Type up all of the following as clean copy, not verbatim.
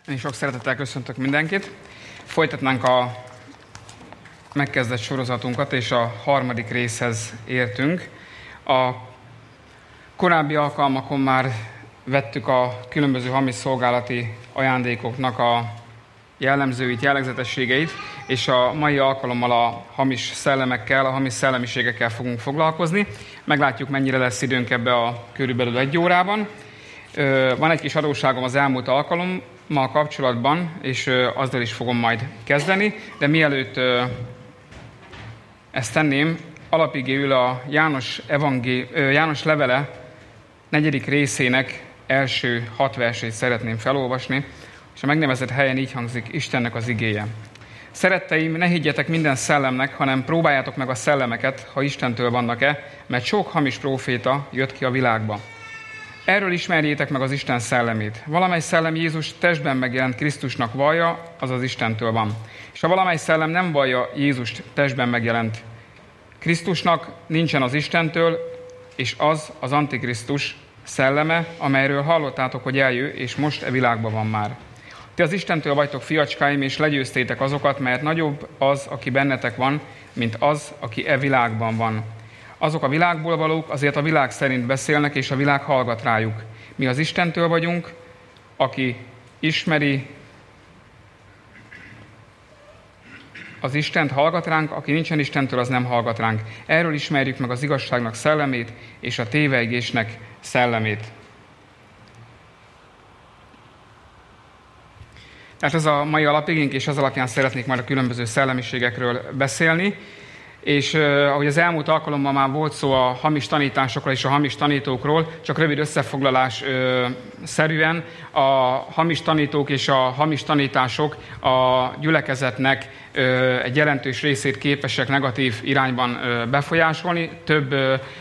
Én sok szeretettel köszöntök mindenkit. Folytatnánk a megkezdett sorozatunkat, és a harmadik részhez értünk. A korábbi alkalmakon már vettük a különböző hamis szolgálati ajándékoknak a jellemzőit, jellegzetességeit, és a mai alkalommal a hamis szellemekkel, a hamis szellemiségekkel fogunk foglalkozni. Meglátjuk, mennyire lesz időnk ebbe a körülbelül 1 órában. Van egy kis adósságom az elmúlt alkalommal kapcsolatban, és azzal is fogom majd kezdeni, de mielőtt ezt tenném, alapigéül a János levele 4. részének első 6 versét szeretném felolvasni, és a megnevezett helyen így hangzik Istennek az igéje. Szeretteim, ne higgyetek minden szellemnek, hanem próbáljátok meg a szellemeket, ha Istentől vannak-e, mert sok hamis próféta jött ki a világba. Erről ismerjétek meg az Isten szellemét. Valamely szellem Jézus testben megjelent Krisztusnak vallja, az az Istentől van. És ha valamely szellem nem vallja Jézust testben megjelent Krisztusnak, nincsen az Istentől, és az az Antikrisztus szelleme, amelyről hallottátok, hogy eljő, és most e világban van már. Ti az Istentől vagytok fiacskáim, és legyőztétek azokat, mert nagyobb az, aki bennetek van, mint az, aki e világban van. Azok a világból valók, azért a világ szerint beszélnek, és a világ hallgat rájuk. Mi az Istentől vagyunk, aki ismeri az Istent, hallgat ránk, aki nincsen Istentől, az nem hallgat ránk. Erről ismerjük meg az igazságnak szellemét, és a tévejgésnek szellemét. Tehát ez a mai alapigénk, és az alapján szeretnék majd a különböző szellemiségekről beszélni. És ahogy az elmúlt alkalommal már volt szó a hamis tanításokról és a hamis tanítókról, csak rövid összefoglalás szerűen a hamis tanítók és a hamis tanítások a gyülekezetnek egy jelentős részét képesek negatív irányban befolyásolni. Több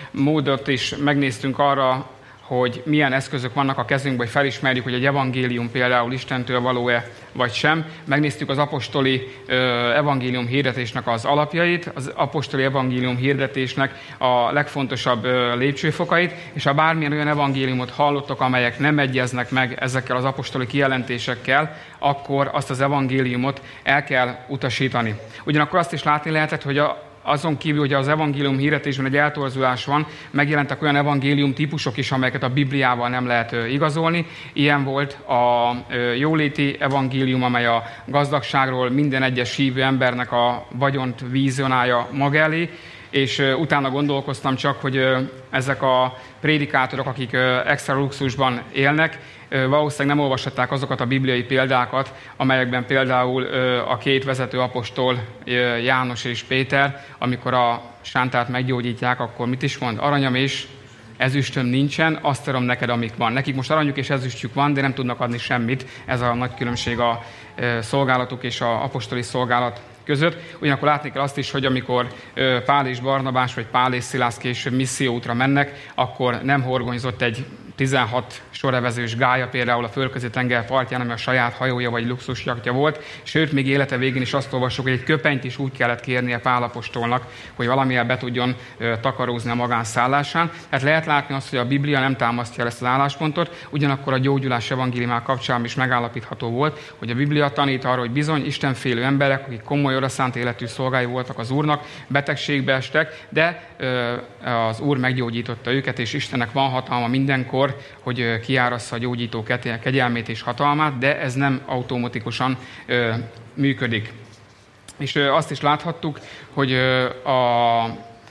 módot is megnéztünk arra, hogy milyen eszközök vannak a kezünkben, hogy felismerjük, hogy egy evangélium például Istentől való-e, vagy sem. Megnéztük az apostoli evangélium hirdetésnek az alapjait, az apostoli evangélium hirdetésnek a legfontosabb lépcsőfokait, és ha bármilyen olyan evangéliumot hallottok, amelyek nem egyeznek meg ezekkel az apostoli kijelentésekkel, akkor azt az evangéliumot el kell utasítani. Ugyanakkor azt is látni lehetett, hogy azon kívül, hogy az evangélium hirdetésben egy eltorzulás van, megjelentek olyan evangélium típusok is, amelyeket a Bibliával nem lehet igazolni. Ilyen volt a jóléti evangélium, amely a gazdagságról minden egyes hívő embernek a vagyont vizionálja maga elé, és utána gondolkoztam csak, hogy ezek a prédikátorok, akik extra luxusban élnek, valószínűleg nem olvashatták azokat a bibliai példákat, amelyekben például a 2 vezető apostol, János és Péter, amikor a sántát meggyógyítják, akkor mit is mond? Aranyam és ezüstöm nincsen, azt adom neked, amik van. Nekik most aranyuk és ezüstjük van, de nem tudnak adni semmit. Ez a nagy különbség a szolgálatuk és az apostoli szolgálat között. Ugyanakkor látni kell azt is, hogy amikor Pál és Barnabás, vagy Pál és Szilász később misszióútra mennek, akkor nem horgonyzott egy 16 sorevezős gálya például a Földközi-tenger partján, ami a saját hajója vagy luxusjachtja volt, sőt, még élete végén is azt olvassuk, hogy egy köpenyt is úgy kellett kérnie Pál apostolnak, hogy valamivel be tudjon takarózni a magánszállásán. Tehát lehet látni azt, hogy a Biblia nem támasztja el ezt az álláspontot, ugyanakkor a gyógyulás evangéliumával kapcsán is megállapítható volt, hogy a Biblia tanít arra, hogy bizony istenfélő emberek, akik komoly odaszánt életű szolgái voltak az Úrnak, betegségbe estek, de az Úr meggyógyította őket, és Istennek van hatalma mindenkor, hogy kiárassza a gyógyító kegyelmét és hatalmát, de ez nem automatikusan működik. És azt is láthattuk, hogy a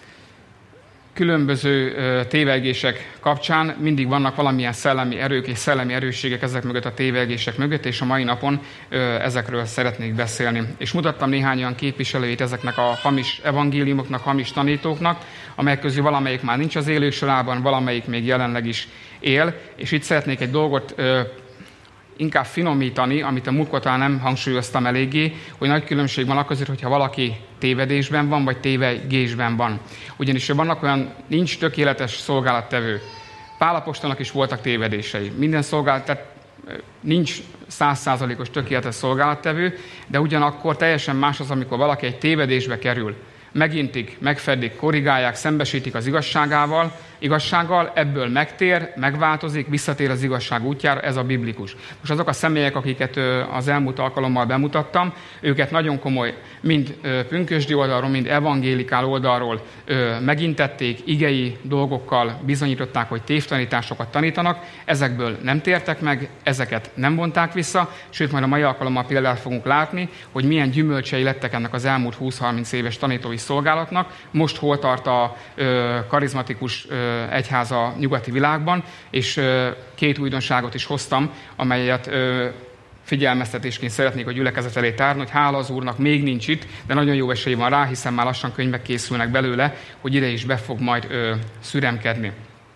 különböző tévegések kapcsán mindig vannak valamilyen szellemi erők és szellemi erősségek ezek mögött a tévegések mögött, és a mai napon ezekről szeretnék beszélni. És mutattam néhány olyan képviselőjét ezeknek a hamis evangéliumoknak, hamis tanítóknak, amelyek közül valamelyik már nincs az élők sorában, valamelyik még jelenleg is él, és itt szeretnék egy dolgot inkább finomítani, amit a múltkor talán nem hangsúlyoztam eléggé, hogy nagy különbség van között, hogyha valaki tévedésben van, vagy tévegésben van. Ugyanis vannak olyan, nincs tökéletes szolgálattevő. Pál apostolnak is voltak tévedései. Minden tehát nincs 100%-os tökéletes szolgálattevő, de ugyanakkor teljesen más az, amikor valaki egy tévedésbe kerül. megintik, megfedik, korrigálják, szembesítik az igazsággal, ebből megtér, megváltozik, visszatér az igazság útjára, ez a biblikus. Most azok a személyek, akiket az elmúlt alkalommal bemutattam, őket nagyon komoly, mind pünkösdi oldalról, mind evangélikál oldalról megintették, igei dolgokkal bizonyították, hogy tévtanításokat tanítanak, ezekből nem tértek meg, ezeket nem vonták vissza, sőt, majd a mai alkalommal példát fogunk látni, hogy milyen gyümölcsei lettek ennek az elmúlt 20-30 éves tanítói szolgálatnak, most hol tart a karizmatikus egyház a nyugati világban, és két újdonságot is hoztam, amelyet figyelmeztetésként szeretnék a gyülekezet elé tárni, hogy hála az Úrnak még nincs itt, de nagyon jó esély van rá, hiszen már lassan könyvek készülnek belőle, hogy ide is be fog majd szüremkedni.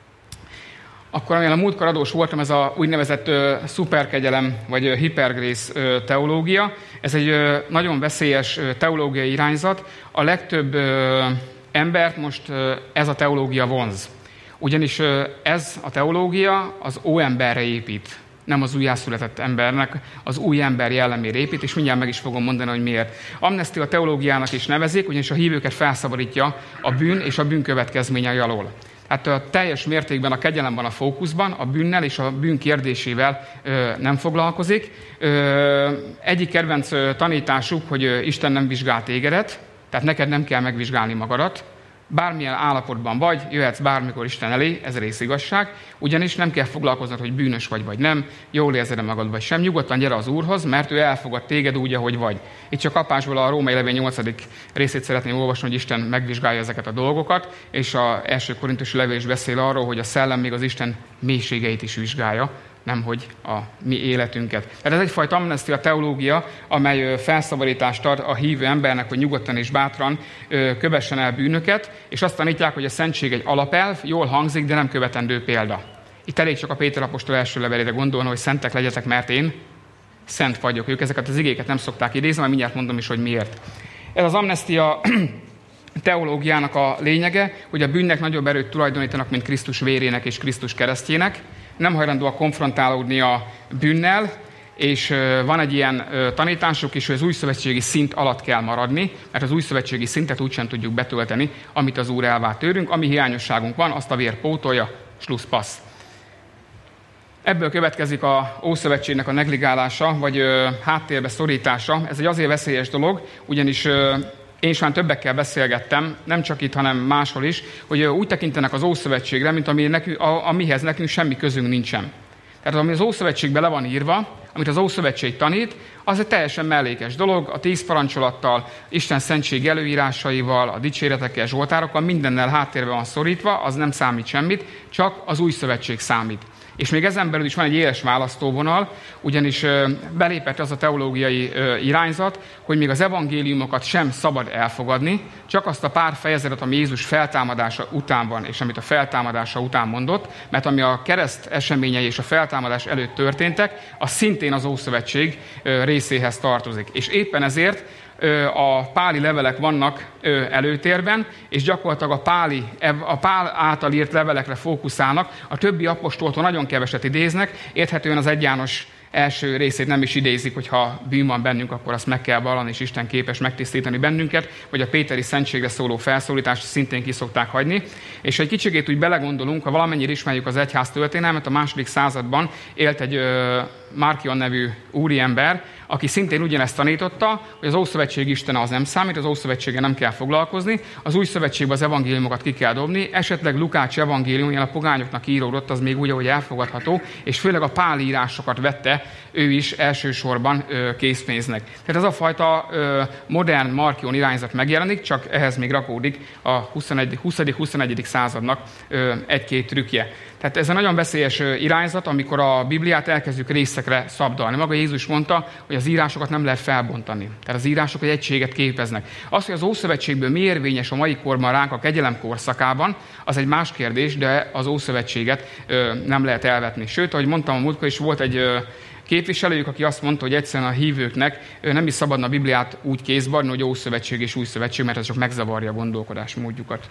Akkor, amilyen a múltkor adós voltam, ez a úgynevezett szuperkegyelem, vagy hipergrész teológia. Ez egy nagyon veszélyes teológiai irányzat. A legtöbb embert most ez a teológia vonz. Ugyanis ez a teológia az óemberre épít, nem az újjászületett embernek, az új ember jellemére épít, és mindjárt meg is fogom mondani, hogy miért. Amnestia teológiának is nevezik, ugyanis a hívőket felszabadítja a bűn és a bűn következményei alól. Hát a teljes mértékben a kegyelem van a fókuszban, a bűnnel és a bűn kérdésével nem foglalkozik. Egyik kedvenc tanításuk, hogy Isten nem vizsgál tégedet, tehát neked nem kell megvizsgálni magadat. Bármilyen állapotban vagy, jöhetsz bármikor Isten elé, ez részigazság, ugyanis nem kell foglalkoznod, hogy bűnös vagy nem, jól érzed magad vagy sem, nyugodtan gyere az Úrhoz, mert ő elfogad téged úgy, ahogy vagy. Itt csak kapásból a Római levél 8. részét szeretném olvasni, hogy Isten megvizsgálja ezeket a dolgokat, és az első korintusi levél is beszél arról, hogy a szellem még az Isten mélységeit is vizsgálja, nemhogy a mi életünket. Tehát ez egyfajta amnestia teológia, amely felszabadítást ad a hívő embernek, hogy nyugodtan és bátran kövessen el bűnöket, és azt tanítják, hogy a szentség egy alapelv, jól hangzik, de nem követendő példa. Itt elég csak a Péter apostol első levelére gondolni, hogy szentek legyetek, mert én szent vagyok. Ők ezeket az igéket nem szokták idézni, majd mindjárt mondom is, hogy miért. Ez az amnestia teológiának a lényege, hogy a bűnnek nagyobb erőt tulajdonítanak, mint Krisztus vérének és Krisztus keresztjének. Nem hajlandóak konfrontálódni a bűnnel, és van egy ilyen tanításuk is, hogy az újszövetségi szint alatt kell maradni, mert az újszövetségi szintet úgysem tudjuk betölteni, amit az Úr elvár tőlünk. Ami hiányosságunk van, azt a vér pótolja, slusz passz. Ebből következik a Ószövetségnek a negligálása, vagy háttérbe szorítása. Ez egy azért veszélyes dolog, ugyanis én is már többekkel beszélgettem, nem csak itt, hanem máshol is, hogy úgy tekintenek az Ószövetségre, mint amihez nekünk semmi közünk nincsen. Tehát ami az Ószövetségben le van írva, amit az Ószövetség tanít, az egy teljesen mellékes dolog, a 10 parancsolattal, Isten szentség előírásaival, a dicséretekkel, zsoltárokkal, mindennel háttérbe van szorítva, az nem számít semmit, csak az Új Szövetség számít. És még ezen belül is van egy éles választóvonal, ugyanis belépett az a teológiai irányzat, hogy még az evangéliumokat sem szabad elfogadni, csak azt a pár fejezetet, ami Jézus feltámadása után van, és amit a feltámadása után mondott, mert ami a kereszt eseményei és a feltámadás előtt történtek, az szintén az Ószövetség részéhez tartozik. És éppen ezért a páli levelek vannak előtérben, és gyakorlatilag a Pál által írt levelekre fókuszálnak, a többi apostoltól nagyon keveset idéznek, érthetően az 1 János első részét nem is idézik, hogyha bűn van bennünk, akkor azt meg kell vallani, és Isten képes megtisztítani bennünket, vagy a péteri szentségre szóló felszólítást szintén ki szokták hagyni. És egy kicsikét úgy belegondolunk, ha valamennyire ismerjük az egyház történelmet, a II. Században élt egy Márkion nevű úriember, aki szintén ugyanezt tanította, hogy az Ószövetség istene az nem számít, az Ószövetséggel nem kell foglalkozni, az Új Szövetségben az evangéliumokat ki kell dobni, esetleg Lukács evangélium, a pogányoknak íródott, az még úgy, ahogy elfogadható, és főleg a Pál írásokat vette ő is elsősorban készpénznek. Tehát ez a fajta modern Markion irányzat megjelenik, csak ehhez még rakódik a 20.-21. századnak egy-két trükkje. Tehát ez egy nagyon veszélyes irányzat, amikor a Bibliát elkezdjük részekre szabdalni. Maga Jézus mondta, hogy az írásokat nem lehet felbontani. Tehát az írások egy egységet képeznek. Az, hogy az Ószövetségből mi érvényes a mai korban ránk a kegyelem korszakában, az egy más kérdés, de az Ószövetséget nem lehet elvetni. Sőt, ahogy mondtam a múltkor is, volt egy képviselőjük, aki azt mondta, hogy egyszerűen a hívőknek nem is szabadna a Bibliát úgy kézbe adni, hogy Ószövetség és Új Szövetség, mert ez csak megzavarja a gondolkodásmódjukat.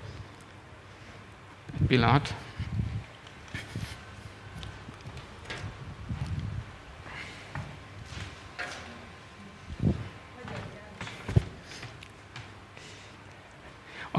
Egy pillanat.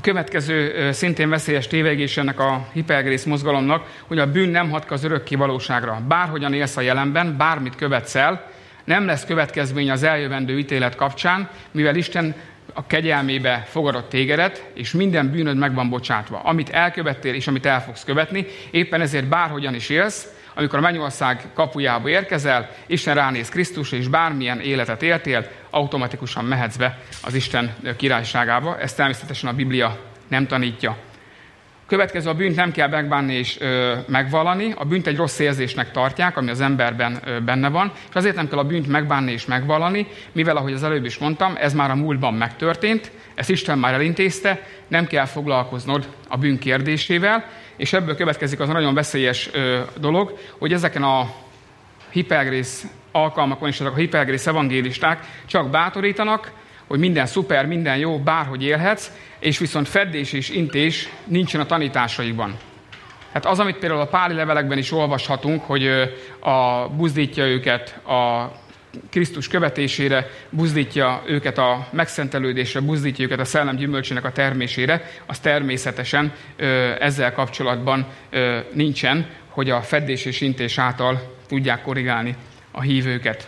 A következő szintén veszélyes tévegés ennek a hipergrész mozgalomnak, hogy a bűn nem hat ki az örökké valóságra. Bárhogyan élsz a jelenben, bármit követsz el, nem lesz következmény az eljövendő ítélet kapcsán, mivel Isten a kegyelmébe fogadott tégedet, és minden bűnöd meg van bocsátva. Amit elkövettél, és amit el fogsz követni, éppen ezért bárhogyan is élsz, amikor a mennyország kapujába érkezel, Isten ránéz Krisztusra, és bármilyen életet éltél, automatikusan mehetsz be az Isten királyságába. Ezt természetesen a Biblia nem tanítja. Következő, a bűnt nem kell megbánni és megvallani. A bűnt egy rossz érzésnek tartják, ami az emberben benne van, és azért nem kell a bűnt megbánni és megvallani, mivel, ahogy az előbb is mondtam, ez már a múltban megtörtént, ezt Isten már elintézte, nem kell foglalkoznod a bűn kérdésével, és ebből következik az a nagyon veszélyes dolog, hogy ezeken a hipergrész alkalmakon és ezek a hipergrész evangélisták csak bátorítanak, hogy minden szuper, minden jó, bárhogy élhetsz, és viszont feddés és intés nincsen a tanításaikban. Hát az, amit például a páli levelekben is olvashatunk, hogy buzdítja őket a Krisztus követésére, buzdítja őket a megszentelődésre, buzdítja őket a szellem gyümölcsének a termésére, az természetesen ezzel kapcsolatban nincsen, hogy a feddés és intés által tudják korrigálni a hívőket.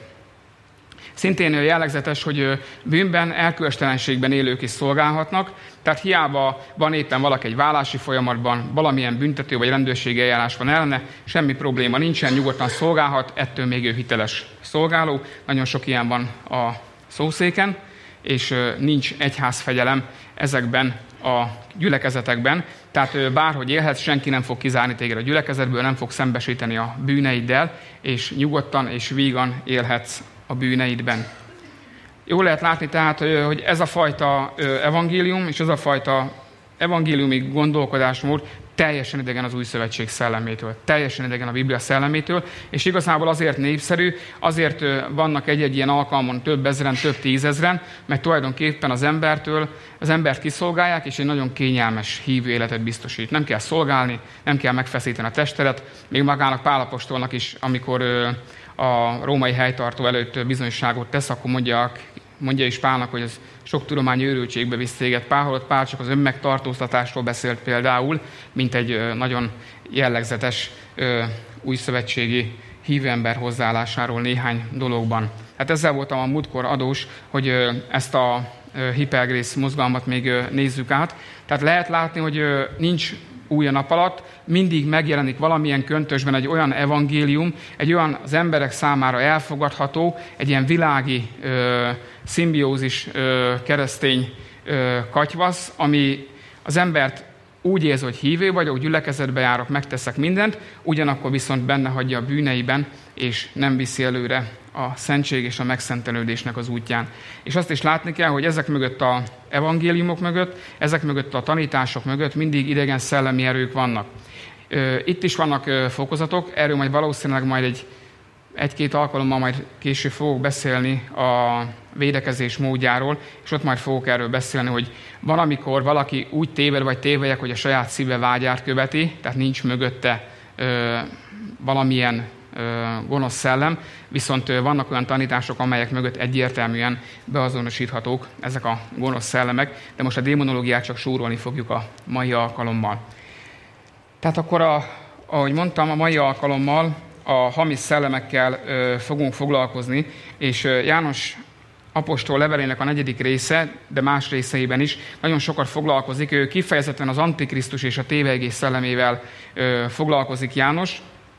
Szintén jellegzetes, hogy bűnben, elkövettelenségben élők is szolgálhatnak, tehát hiába van éppen valaki egy vállási folyamatban, valamilyen büntető vagy rendőrségi eljárás van ellene, semmi probléma nincsen, nyugodtan szolgálhat, ettől még ő hiteles szolgáló. Nagyon sok ilyen van a szószéken, és nincs egyházfegyelem ezekben a gyülekezetekben, tehát bárhogy élhetsz, senki nem fog kizárni téged a gyülekezetből, nem fog szembesíteni a bűneiddel, és nyugodtan és vígan élhetsz a bűneidben. Jól lehet látni tehát, hogy ez a fajta evangélium és ez a fajta evangéliumi gondolkodásmód teljesen idegen az új szövetség szellemétől, teljesen idegen a Biblia szellemétől, és igazából azért népszerű, azért vannak egy-egy ilyen alkalmon több ezren, több tízezren, mert tulajdonképpen az embert kiszolgálják, és egy nagyon kényelmes hívő életet biztosít. Nem kell szolgálni, nem kell megfeszíteni a testedet, még magának Pál apostolnak is, amikor a római helytartó előtt bizonyságot tesz, akkor mondja is Pálnak, hogy ez sok tudományi őrültségbe visz téged. Pál csak az önmegtartóztatásról beszélt például, mint egy nagyon jellegzetes újszövetségi hívőember hozzáállásáról néhány dologban. Hát ezzel voltam a múltkor adós, hogy ezt a hipergrész mozgalmat még nézzük át. Tehát lehet látni, hogy nincs új a nap alatt, mindig megjelenik valamilyen köntösben egy olyan evangélium, egy olyan az emberek számára elfogadható, egy ilyen világi szimbiózis keresztény katyvasz, ami az embert úgy érzi, hogy hívő vagyok, gyülekezetbe járok, megteszek mindent, ugyanakkor viszont benne hagyja a bűneiben, és nem viszi előre a szentség és a megszentelődésnek az útján. És azt is látni kell, hogy ezek mögött az evangéliumok mögött, ezek mögött a tanítások mögött mindig idegen szellemi erők vannak. Itt is vannak fokozatok, erről majd valószínűleg egy-két alkalommal majd később fogok beszélni a védekezés módjáról, és ott majd fogok erről beszélni, hogy van, amikor valaki úgy téved vagy tévelyek, hogy a saját szíve vágyát követi, tehát nincs mögötte valamilyen gonosz szellem, viszont vannak olyan tanítások, amelyek mögött egyértelműen beazonosíthatók ezek a gonosz szellemek, de most a démonológiát csak súrolni fogjuk a mai alkalommal. Tehát akkor, ahogy mondtam, a mai alkalommal a hamis szellemekkel fogunk foglalkozni, és János apostol levelének a 4. része, de más részeiben is nagyon sokat foglalkozik. Ő kifejezetten az Antikrisztus és a tévegés szellemével foglalkozik János,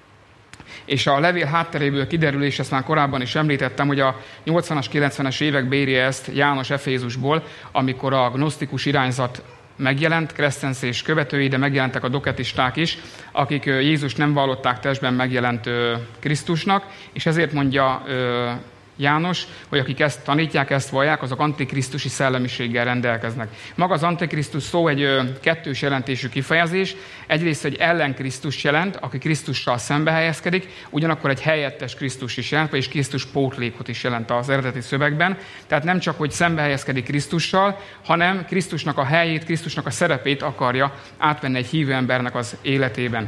és a levél hátteréből kiderül, és ezt már korábban is említettem, hogy a 80-as, 90-es évek béri ezt János Efézusból, amikor a gnosztikus irányzat megjelent, Crescens és követői, de megjelentek a doketisták is, akik Jézust nem vallották testben megjelent Krisztusnak, és ezért mondja János, hogy akik ezt tanítják, ezt vallják, azok antikrisztusi szellemiséggel rendelkeznek. Maga az antikrisztus szó egy kettős jelentésű kifejezés. Egyrészt egy ellenkrisztus jelent, aki Krisztussal szembe helyezkedik, ugyanakkor egy helyettes Krisztus is jelent, vagyis Krisztus pótlékot is jelent az eredeti szövegben. Tehát nem csak, hogy szembe helyezkedik Krisztussal, hanem Krisztusnak a helyét, Krisztusnak a szerepét akarja átvenni egy hívő embernek az életében.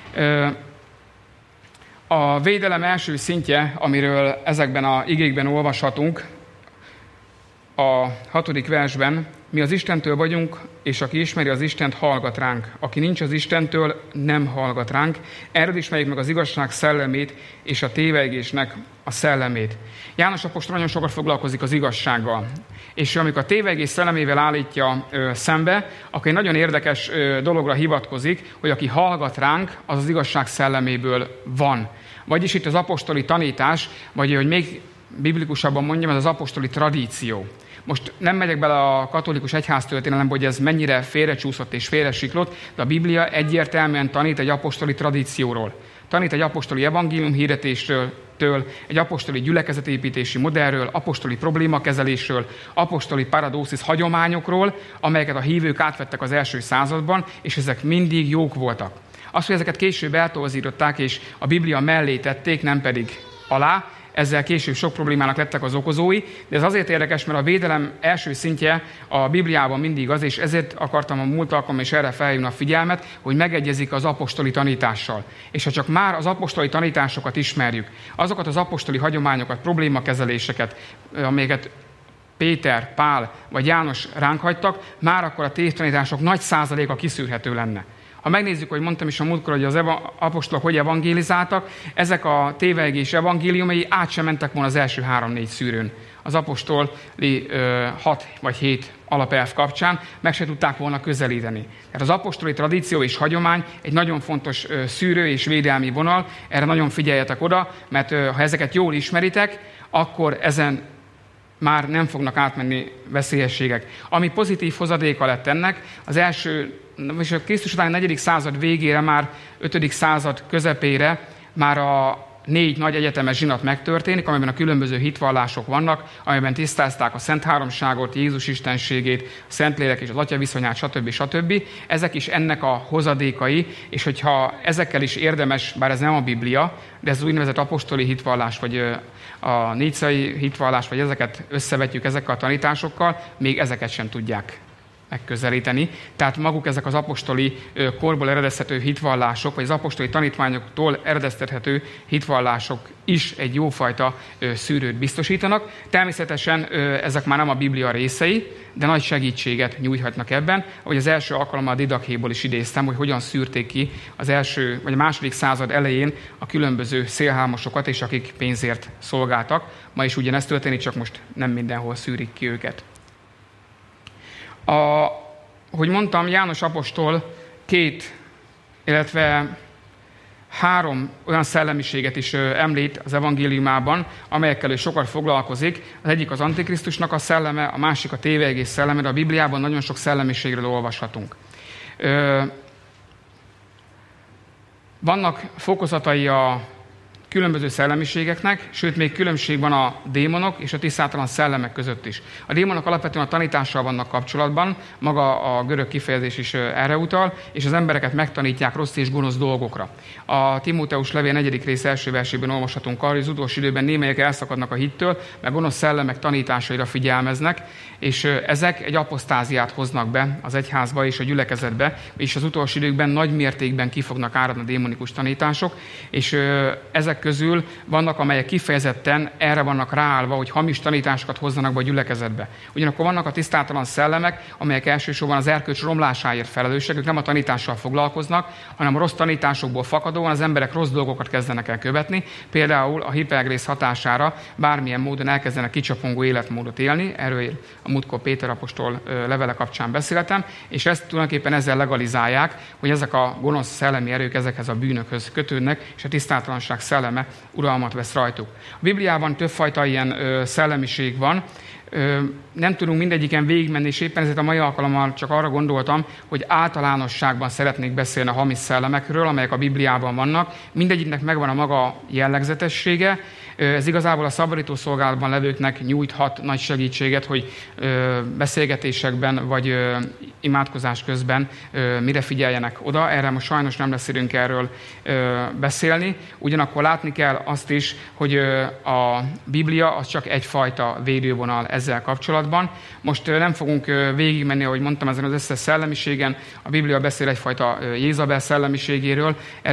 A védelem első szintje, amiről ezekben az igékben olvashatunk, a 6. versben, mi az Istentől vagyunk, és aki ismeri az Istent, hallgat ránk. Aki nincs az Istentől, nem hallgat ránk. Erről ismerjük meg az igazság szellemét és a tévegésnek a szellemét. János apostol nagyon sokat foglalkozik az igazsággal. És amikor a tévegés szellemével állítja szembe, akkor egy nagyon érdekes dologra hivatkozik, hogy aki hallgat ránk, az az igazság szelleméből van. Vagyis itt az apostoli tanítás, vagy hogy még biblikusabban mondjam, ez az apostoli tradíció. Most nem megyek bele a katolikus egyháztörténelembe, hogy ez mennyire félrecsúszott és félresiklott, de a Biblia egyértelműen tanít egy apostoli tradícióról. Tanít egy apostoli evangélium hirdetésről, egy apostoli gyülekezetépítési modellről, apostoli problémakezelésről, apostoli paradószis hagyományokról, amelyeket a hívők átvettek az első században, és ezek mindig jók voltak. Az, hogy ezeket később eltorzították, és a Biblia mellé tették, nem pedig alá, ezzel később sok problémának lettek az okozói, de ez azért érdekes, mert a védelem első szintje a Bibliában mindig az, és ezért akartam a múlt alkalommal is erre felhívni a figyelmet, hogy megegyezik az apostoli tanítással. És ha csak már az apostoli tanításokat ismerjük, azokat az apostoli hagyományokat, problémakezeléseket, amelyeket Péter, Pál vagy János ránk hagytak, már akkor a tévtanítások nagy százaléka kiszűrhető lenne. Ha megnézzük, hogy mondtam is a múltkor, hogy az apostolok hogy evangélizáltak, ezek a tévegés evangéliumai át sem mentek volna az első 3-4 szűrőn. Az apostoli 6 vagy 7 alapelv kapcsán meg se tudták volna közelíteni. Tehát az apostoli tradíció és hagyomány egy nagyon fontos szűrő és védelmi vonal, erre nagyon figyeljetek oda, mert ha ezeket jól ismeritek, akkor ezen már nem fognak átmenni veszélyességek. Ami pozitív hozadéka lett ennek, az első, és a Krisztus után 4. század végére, már 5. század közepére már a 4 nagy egyetemes zsinat megtörténik, amiben a különböző hitvallások vannak, amiben tisztázták a Szent Háromságot, Jézus istenségét, a Szentlélek és az Atya viszonyát, stb. Ezek is ennek a hozadékai, és hogyha ezekkel is érdemes, bár ez nem a Biblia, de ez az úgynevezett apostoli hitvallás, vagy a nícai hitvallás, vagy ezeket összevetjük ezekkel a tanításokkal, még ezeket sem tudják megközelíteni. Tehát maguk ezek az apostoli korból eredeztető hitvallások, vagy az apostoli tanítványoktól eredeztethető hitvallások is egy jófajta szűrőt biztosítanak. Természetesen ezek már nem a Biblia részei, de nagy segítséget nyújthatnak ebben. Ahogy az első alkalommal a Didakhéból is idéztem, hogy hogyan szűrték ki az első vagy a második század elején a különböző szélhámosokat, és akik pénzért szolgáltak. Ma is ugyanezt történik, csak most nem mindenhol szűrik ki őket. Hogy mondtam, János apostol 2, illetve 3 olyan szellemiséget is említ az evangéliumában, amelyekkel ő sokat foglalkozik. Az egyik az Antikrisztusnak a szelleme, a másik a tévegés szelleme, de a Bibliában nagyon sok szellemiségről olvashatunk. Vannak fokozatai a különböző szellemiségeknek, sőt, még különbség van a démonok és a tisztátalan szellemek között is. A démonok alapvetően a tanítással vannak kapcsolatban, maga a görög kifejezés is erre utal, és az embereket megtanítják rossz és gonosz dolgokra. A Timóteus levél 4. rész első versében olvashatunk arra, hogy az utolsó időben némelyek elszakadnak a hittől, mert gonosz szellemek tanításaira figyelmeznek, és ezek egy apostáziát hoznak be az egyházba és a gyülekezetbe, és az utolsó időkben nagy mértékben ki fognak áradni a démonikus tanítások, és ezek közül vannak, amelyek kifejezetten erre vannak ráállva, hogy hamis tanításokat hozzanak be a gyülekezetbe. Ugyanakkor vannak a tisztátalan szellemek, amelyek elsősorban az erkölcs romlásáért felelősek, ők nem a tanítással foglalkoznak, hanem a rossz tanításokból fakadóan az emberek rossz dolgokat kezdenek el követni, például a hipergrész hatására bármilyen módon elkezdenek kicsapongó életmódot élni, erről a múltkor Péter apostol levele kapcsán beszéltem, és ezt tulajdonképpen ezzel legalizálják, hogy ezek a gonosz szellemi erők ezekhez a bűnökhöz kötődnek, és a tisztátalanság szelleme uralmat vesz rajtuk. A Bibliában többfajta ilyen szellemiség van, nem tudunk mindegyiken végigmenni, és éppen ezért a mai alkalommal csak arra gondoltam, hogy általánosságban szeretnék beszélni a hamis szellemekről, amelyek a Bibliában vannak. Mindegyiknek megvan a maga jellegzetessége. Ez igazából a szabadító szolgálatban levőknek nyújthat nagy segítséget, hogy beszélgetésekben vagy imádkozás közben mire figyeljenek oda. Erre most sajnos nem lesz időnk erről beszélni. Ugyanakkor látni kell azt is, hogy a Biblia az csak egyfajta védővonal ezzel kapcsolatban. Most nem fogunk végigmenni, ahogy mondtam, ezen az összes szellemiségen. A Biblia beszél egyfajta Jézabel szellemiségéről. Erről csak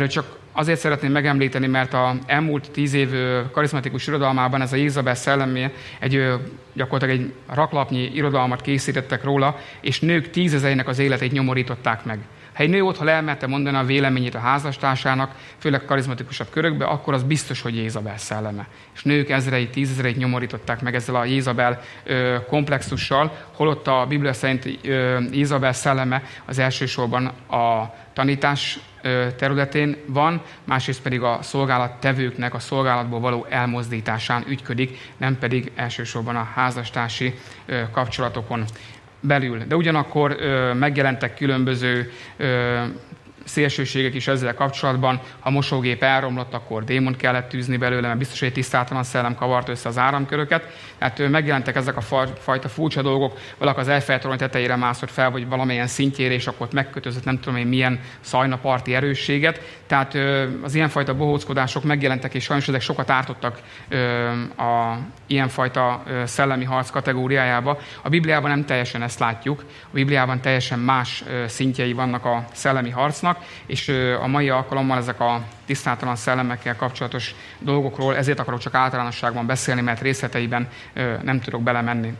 azért szeretném megemlíteni, mert az elmúlt 10 év karizmatikus irodalmában ez a Jézabel szellemé gyakorlatilag egy raklapnyi irodalmat készítettek róla, és nők 10 000-nek az életét nyomorították meg. Ha egy nő otthon elmerte mondani a véleményét a házastársának, főleg karizmatikusabb körökbe, akkor az biztos, hogy Jézabel szelleme. És nők ezreit, 10 000-eit nyomorították meg ezzel a Jézabel komplexussal, holott a Biblia szerint Jézabel szelleme az elsősorban a tanítás területén van, másrészt pedig a szolgálattevőknek a szolgálatból való elmozdításán ügyködik, nem pedig elsősorban a házastársi kapcsolatokon belül. De ugyanakkor megjelentek különböző szélsőségek is ezzel kapcsolatban. Ha a mosógép elromlott, akkor démont kellett tűzni belőle, mert biztos, hogy egy tisztátalan szellem kavart össze az áramköröket. Tehát megjelentek ezek a fajta furcsa dolgok, valaki az Eiffel-torony tetejére mászott fel, vagy valamilyen szintjére, és akkor megkötözött nem tudom én milyen szajnaparti erősséget. Tehát az ilyenfajta bohóckodások megjelentek, és sajnos ezek sokat ártottak a ilyenfajta szellemi harc kategóriájába. A Bibliában nem teljesen ezt látjuk. A Bibliában teljesen más szintjei vannak a szellemi harcnak, és a mai alkalommal ezek a tisztátalan szellemekkel kapcsolatos dolgokról, ezért akarok csak általánosságban beszélni, mert részleteiben nem tudok belemenni.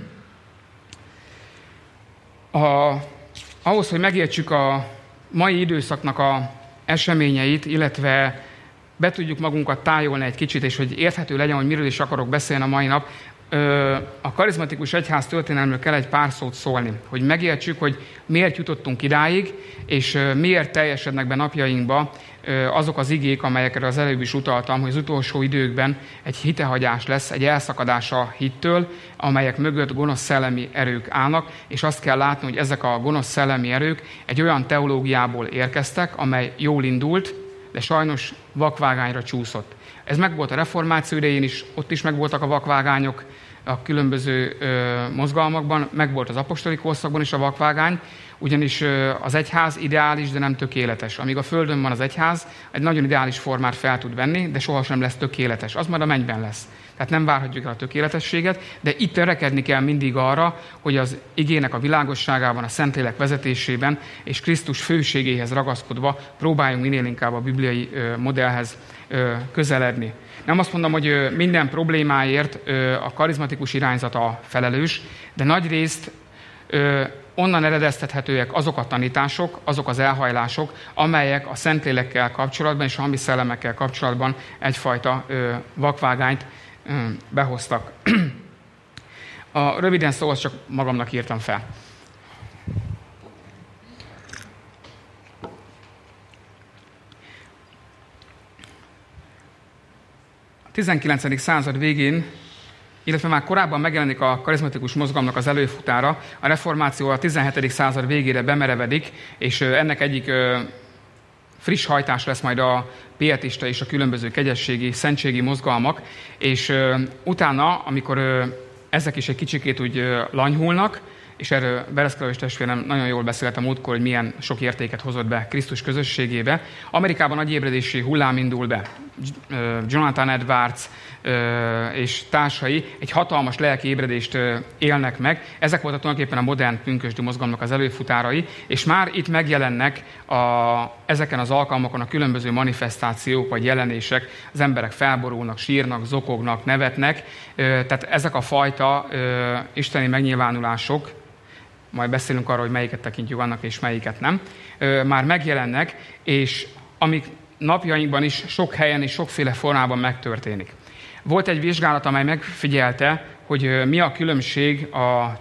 Ahhoz, hogy megértsük a mai időszaknak a eseményeit, illetve be tudjuk magunkat tájolni egy kicsit, és hogy érthető legyen, hogy miről is akarok beszélni a mai nap, a karizmatikus egyház történelmről kell egy pár szót szólni, hogy megértsük, hogy miért jutottunk idáig, és miért teljesednek be napjainkba azok az igék, amelyekre az előbb is utaltam, hogy az utolsó időkben egy hitehagyás lesz, egy elszakadás a hittől, amelyek mögött gonosz szellemi erők állnak, és azt kell látni, hogy ezek a gonosz szellemi erők egy olyan teológiából érkeztek, amely jól indult, de sajnos vakvágányra csúszott. Ez megvolt a reformáció idején is, ott is megvoltak a vakvágányok a különböző mozgalmakban, megvolt az apostoli korszakban is a vakvágány, ugyanis az egyház ideális, de nem tökéletes. Amíg a földön van az egyház, egy nagyon ideális formát fel tud venni, de sohasem lesz tökéletes. Az majd a mennyben lesz. Tehát nem várhatjuk el a tökéletességet, de itt törekedni kell mindig arra, hogy az igének a világosságában, a Szentlélek vezetésében és Krisztus főségéhez ragaszkodva próbáljunk minél inkább a bibliai modellhez közeledni. Nem azt mondom, hogy minden problémáért a karizmatikus irányzata felelős, de nagyrészt onnan eredeztethetőek azok a tanítások, azok az elhajlások, amelyek a Szentlélekkel kapcsolatban és a hamis szellemekkel kapcsolatban egyfajta vakvágányt behoztak. A röviden szó, azt csak magamnak írtam fel. A 19. század végén, illetve már korábban megjelenik a karizmatikus mozgalomnak az előfutára, a reformáció a 17. század végére bemerevedik, és ennek egyik friss hajtás lesz majd a pietista és a különböző kegyességi, szentségi mozgalmak, és utána, amikor ezek is egy kicsikét úgy lanyhulnak, és erről Bereszkelős testvérem nagyon jól beszélt a múltkor, hogy milyen sok értéket hozott be Krisztus közösségébe. Amerikában nagy ébredési hullám indul be. Jonathan Edwards és társai egy hatalmas lelki ébredést élnek meg. Ezek voltak tulajdonképpen a modern pünkösdi mozgalomnak az előfutárai, és már itt megjelennek ezeken az alkalmakon a különböző manifestációk vagy jelenések, az emberek felborulnak, sírnak, zokognak, nevetnek. Tehát ezek a fajta isteni megnyilvánulások, majd beszélünk arról, hogy melyiket tekintjük annak és melyiket nem, már megjelennek, és amik napjainkban is sok helyen és sokféle formában megtörténik. Volt egy vizsgálat, amely megfigyelte, hogy mi a különbség a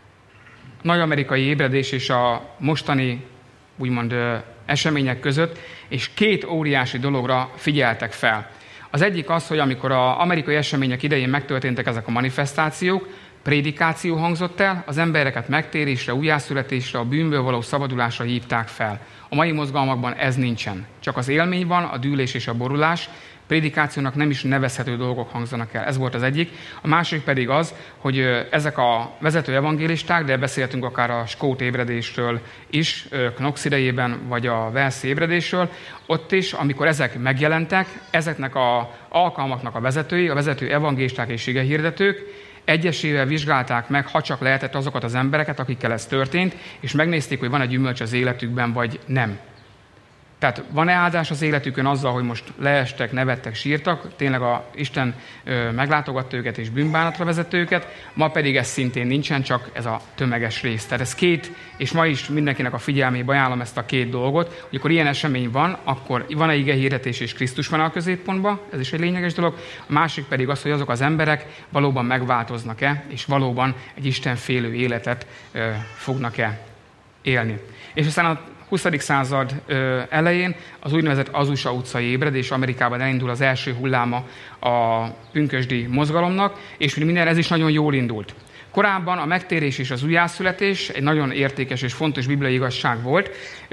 nagy amerikai ébredés és a mostani, úgymond, események között, és két óriási dologra figyeltek fel. Az egyik az, hogy amikor az amerikai események idején megtörténtek ezek a manifestációk, prédikáció hangzott el, az embereket megtérésre, újjászületésre, a bűnből való szabadulásra hívták fel. A mai mozgalmakban ez nincsen. Csak az élmény van, a dűlés és a borulás, prédikációnak nem is nevezhető dolgok hangzanak el. Ez volt az egyik. A másik pedig az, hogy ezek a vezető evangélisták, de beszéltünk akár a skót ébredésről is, Knox idejében, vagy a Walesi ébredésről, ott is, amikor ezek megjelentek, ezeknek az alkalmaknak a vezetői, a vezető evangélisták és igehirdetők egyesével vizsgálták meg, ha csak lehetett, azokat az embereket, akikkel ez történt, és megnézték, hogy van egy gyümölcs az életükben, vagy nem. Tehát van-e áldás az életükön azzal, hogy most leestek, nevettek, sírtak, tényleg Isten meglátogatta őket és bűnbánatra vezette őket, ma pedig ez szintén nincsen, csak ez a tömeges rész. Tehát ez és ma is mindenkinek a figyelmébe ajánlom ezt a két dolgot, hogy akkor ilyen esemény van, akkor van-e igehirdetés és Krisztus van a középpontban, ez is egy lényeges dolog, a másik pedig az, hogy azok az emberek valóban megváltoznak-e, és valóban egy istenfélő életet fognak-e élni. És aztán a 20. század elején az úgynevezett Azusa utcai ébredés, Amerikában elindul az első hulláma a pünkösdi mozgalomnak, és minden ez is nagyon jól indult. Korábban a megtérés és az újjászületés egy nagyon értékes és fontos bibliai igazság volt,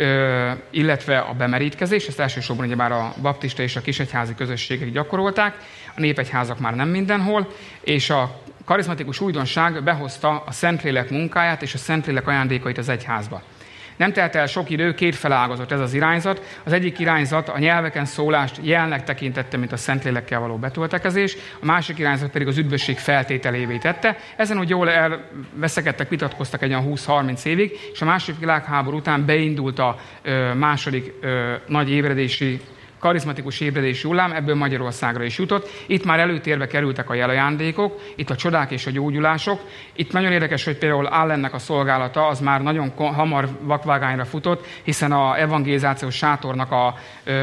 illetve a bemerítkezés, ezt elsősorban ugyebár a baptista és a kisegyházi közösségek gyakorolták, a népegyházak már nem mindenhol, és a karizmatikus újdonság behozta a Szentlélek munkáját és a Szentlélek ajándékait az egyházba. Nem telt el sok idő, két felágazott ez az irányzat. Az egyik irányzat a nyelveken szólást jelnek tekintette, mint a Szentlélekkel való betöltekezés, a másik irányzat pedig az üdvösség feltételévé tette. Ezen úgy jól elveszekedtek, vitatkoztak egy olyan 20-30 évig, és a második világháború után beindult a második nagy ébredési, karizmatikus ébredési hullám, ebből Magyarországra is jutott. Itt már előtérbe kerültek a jelajándékok, itt a csodák és a gyógyulások. Itt nagyon érdekes, hogy például Allennek a szolgálata az már nagyon hamar vakvágányra futott, hiszen a evangelizációs sátornak a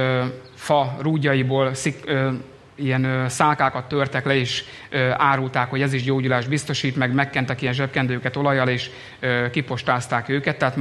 fa rúdjaiból ilyen szálkákat törtek le, és árulták, hogy ez is gyógyulást biztosít, meg megkentek ilyen zsebkendőket olajjal, és kipostázták őket, tehát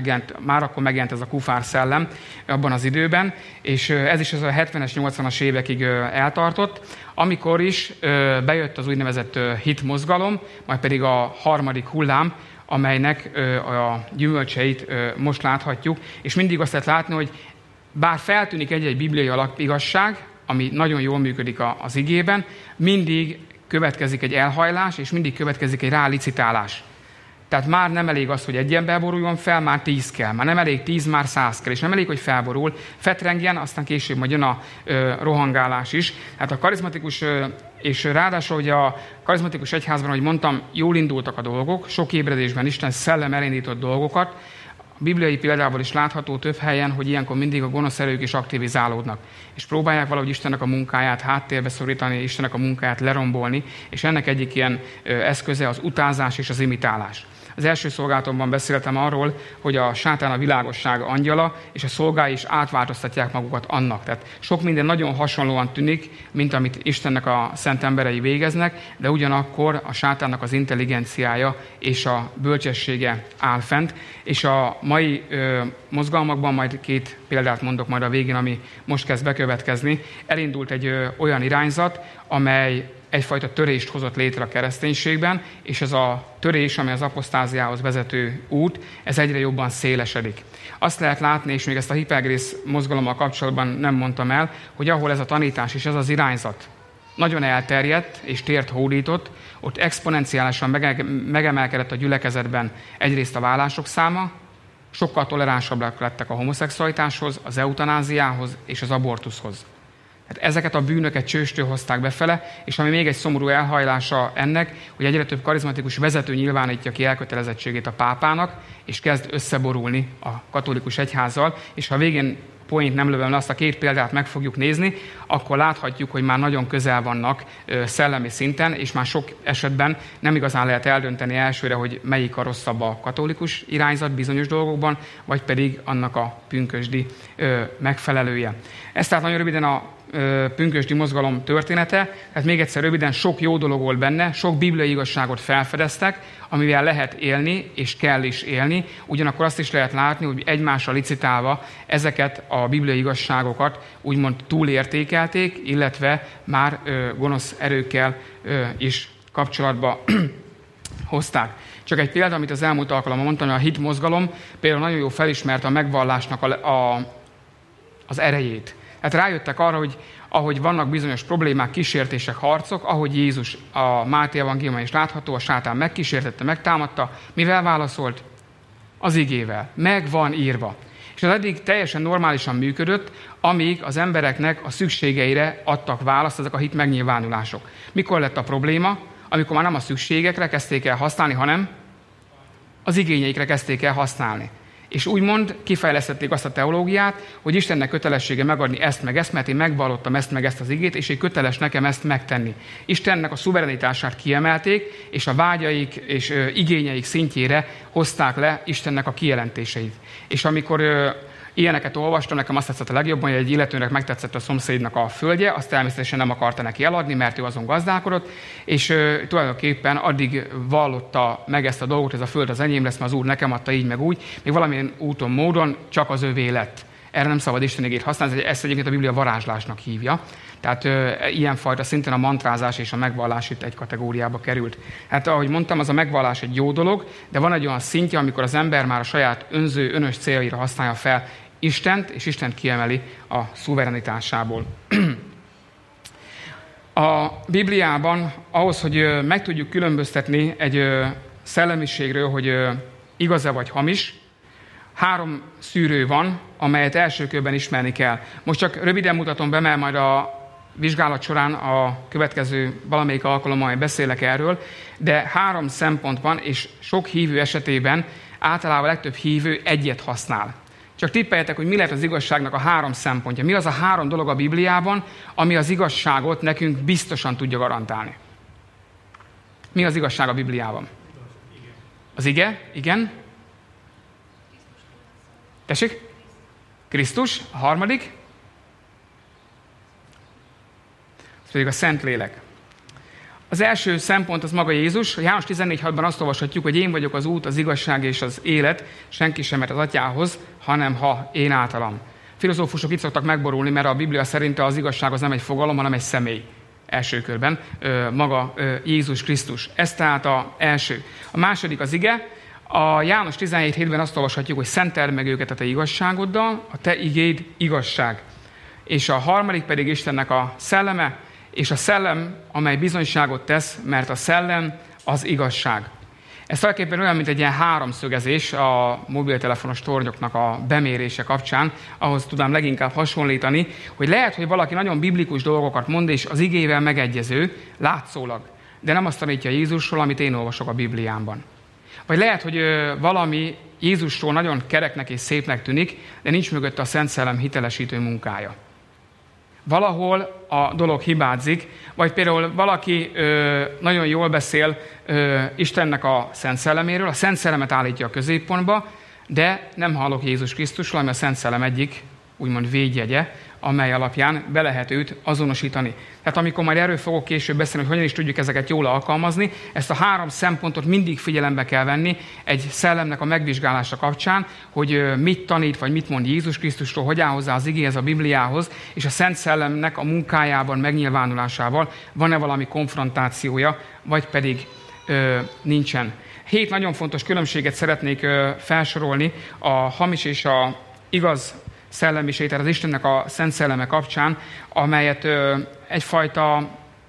már akkor megjelent ez a kufár szellem abban az időben, és ez is az a 70-es, 80-as évekig eltartott, amikor is bejött az úgynevezett hitmozgalom, majd pedig a harmadik hullám, amelynek a gyümölcseit most láthatjuk, és mindig azt lehet látni, hogy bár feltűnik egy-egy bibliai alapigazság, ami nagyon jól működik az igében, mindig következik egy elhajlás, és mindig következik egy rálicitálás. Tehát már nem elég az, hogy egy ember boruljon fel, már 10 kell. Már nem elég 10, már 100 kell. És nem elég, hogy felborul, fetrengjen, aztán később majd jön a rohangálás is. Tehát a karizmatikus, és ráadásul, hogy a karizmatikus egyházban, ahogy mondtam, jól indultak a dolgok, sok ébredésben Isten szellem elindított dolgokat. A bibliai példából is látható több helyen, hogy ilyenkor mindig a gonosz erők is aktivizálódnak, és próbálják valahogy Istennek a munkáját háttérbe szorítani, Istennek a munkáját lerombolni, és ennek egyik ilyen eszköze az utánzás és az imitálás. Az első szolgálatomban beszéltem arról, hogy a sátán a világosság angyala, és a szolgái is átváltoztatják magukat annak. Tehát sok minden nagyon hasonlóan tűnik, mint amit Istennek a szent emberei végeznek, de ugyanakkor a sátánnak az intelligenciája és a bölcsessége áll fent. És a mai mozgalmakban majd két példát mondok majd a végén, ami most kezd bekövetkezni. Elindult egy olyan irányzat, amely egyfajta törést hozott létre a kereszténységben, és ez a törés, amely az apostáziához vezető út, ez egyre jobban szélesedik. Azt lehet látni, és még ezt a hipergrész mozgalommal kapcsolatban nem mondtam el, hogy ahol ez a tanítás és ez az irányzat nagyon elterjedt és tért hódított, ott exponenciálisan megemelkedett a gyülekezetben egyrészt a vállások száma, sokkal toleránsabbak lettek a homoszexualitáshoz, az eutanáziához és az abortuszhoz. Hát ezeket a bűnöket csőstől hozták befele, és ami még egy szomorú elhajlása ennek, hogy egyre több karizmatikus vezető nyilvánítja ki elkötelezettségét a pápának, és kezd összeborulni a katolikus egyházzal, és ha végén poént nem lövöm le, azt a két példát meg fogjuk nézni, akkor láthatjuk, hogy már nagyon közel vannak szellemi szinten, és már sok esetben nem igazán lehet eldönteni elsőre, hogy melyik a rosszabb a katolikus irányzat bizonyos dolgokban, vagy pedig annak a pünkösdi megfelelője. Ez tehát nagyon röviden a pünkösdi mozgalom története, tehát még egyszer röviden sok jó dolog volt benne, sok bibliai igazságot felfedeztek, amivel lehet élni, és kell is élni. Ugyanakkor azt is lehet látni, hogy egymásra licitálva ezeket a bibliai igazságokat úgymond túlértékelték, illetve már gonosz erőkkel is kapcsolatba hozták. Csak egy példa, amit az elmúlt alkalommal mondtam, hogy a hit mozgalom például nagyon jó felismerte a megvallásnak az erejét. Hát rájöttek arra, hogy ahogy vannak bizonyos problémák, kísértések, harcok, ahogy Jézus a Máté evangéliumban is látható, a sátán megkísértette, megtámadta, mivel válaszolt? Az igével. Meg van írva. És ez eddig teljesen normálisan működött, amíg az embereknek a szükségeire adtak választ ezek a hit megnyilvánulások. Mikor lett a probléma? Amikor már nem a szükségekre kezdték el használni, hanem az igényeikre kezdték el használni. És úgymond kifejlesztették azt a teológiát, hogy Istennek kötelessége megadni ezt meg ezt, mert én megvallottam ezt meg ezt az igét, és én köteles nekem ezt megtenni. Istennek a szuverenitását kiemelték, és a vágyaik és igényeik szintjére hozták le Istennek a kijelentéseit. És amikor ilyeneket olvastam, nekem azt tetszett a legjobban, hogy egy illetőnek megtetszett a szomszédnak a földje, azt természetesen nem akarta neki eladni, mert ő azon gazdálkodott, és tulajdonképpen addig vallotta meg ezt a dolgot, ez a föld az enyém lesz, mert az Úr nekem adta így meg úgy, még valamilyen úton, módon csak az övé lett. Erre nem szabad Isten igét használni, ezt egyébként a Biblia varázslásnak hívja. Tehát ilyenfajta szinten a mantrázás és a megvallás itt egy kategóriába került. Hát ahogy mondtam, az a megvallás egy jó dolog, de van egy olyan szintje, amikor az ember már a saját önös céljaira használja fel Istent, és Istent kiemeli a szuverenitásából. A Bibliában ahhoz, hogy meg tudjuk különböztetni egy szellemiségről, hogy igaz-e vagy hamis, 3 szűrő van, amelyet első körben ismerni kell. Most csak röviden mutatom be, mert majd a vizsgálat során a következő valamelyik alkalommal beszélek erről, de 3 szempont van, és sok hívő esetében általában a legtöbb hívő egyet használ. Csak tippeljetek, hogy mi lehet az igazságnak a 3 szempontja. Mi az a 3 dolog a Bibliában, ami az igazságot nekünk biztosan tudja garantálni. Mi az igazság a Bibliában? Az ige? Igen. Tessék? Krisztus. A harmadik? Ez pedig a Szentlélek. Az első szempont az maga Jézus. János 14:6-ban azt olvashatjuk, hogy én vagyok az út, az igazság és az élet, senki sem megy az Atyához, hanem ha én általam. Filozófusok itt szoktak megborulni, mert a Biblia szerint az igazság az nem egy fogalom, hanem egy személy. Első körben maga Jézus Krisztus. Ez tehát az első. A második az ige. A János 17:7-ben azt olvashatjuk, hogy szenteld meg őket a te igazságoddal, a te igéd igazság. És a harmadik pedig Istennek a szelleme, és a szellem, amely bizonyságot tesz, mert a szellem az igazság. Ez tulajdonképpen olyan, mint egy ilyen háromszögezés a mobiltelefonos tornyoknak a bemérése kapcsán, ahhoz tudám leginkább hasonlítani, hogy lehet, hogy valaki nagyon biblikus dolgokat mond, és az igével megegyező, látszólag, de nem azt tanítja Jézusról, amit én olvasok a Bibliámban. Vagy lehet, hogy valami Jézusról nagyon kereknek és szépnek tűnik, de nincs mögötte a Szent Szellem hitelesítő munkája. Valahol a dolog hibázik, vagy például valaki nagyon jól beszél Istennek a Szent Szelleméről, a Szent Szellemet állítja a középpontba, de nem hallok Jézus Krisztusról, ami a Szent Szellem egyik, úgymond védjegye, amely alapján be lehet őt azonosítani. Tehát amikor majd erről fogok később beszélni, hogy hogyan is tudjuk ezeket jól alkalmazni, ezt a 3 szempontot mindig figyelembe kell venni egy szellemnek a megvizsgálása kapcsán, hogy mit tanít, vagy mit mond Jézus Krisztusról, hogy áll hozzá az igéhez, a Bibliához, és a Szent Szellemnek a munkájában, megnyilvánulásával van-e valami konfrontációja, vagy pedig nincsen. 7 nagyon fontos különbséget szeretnék felsorolni a hamis és a igaz szellemiség, tehát az Istennek a Szent Szelleme kapcsán, amelyet egyfajta,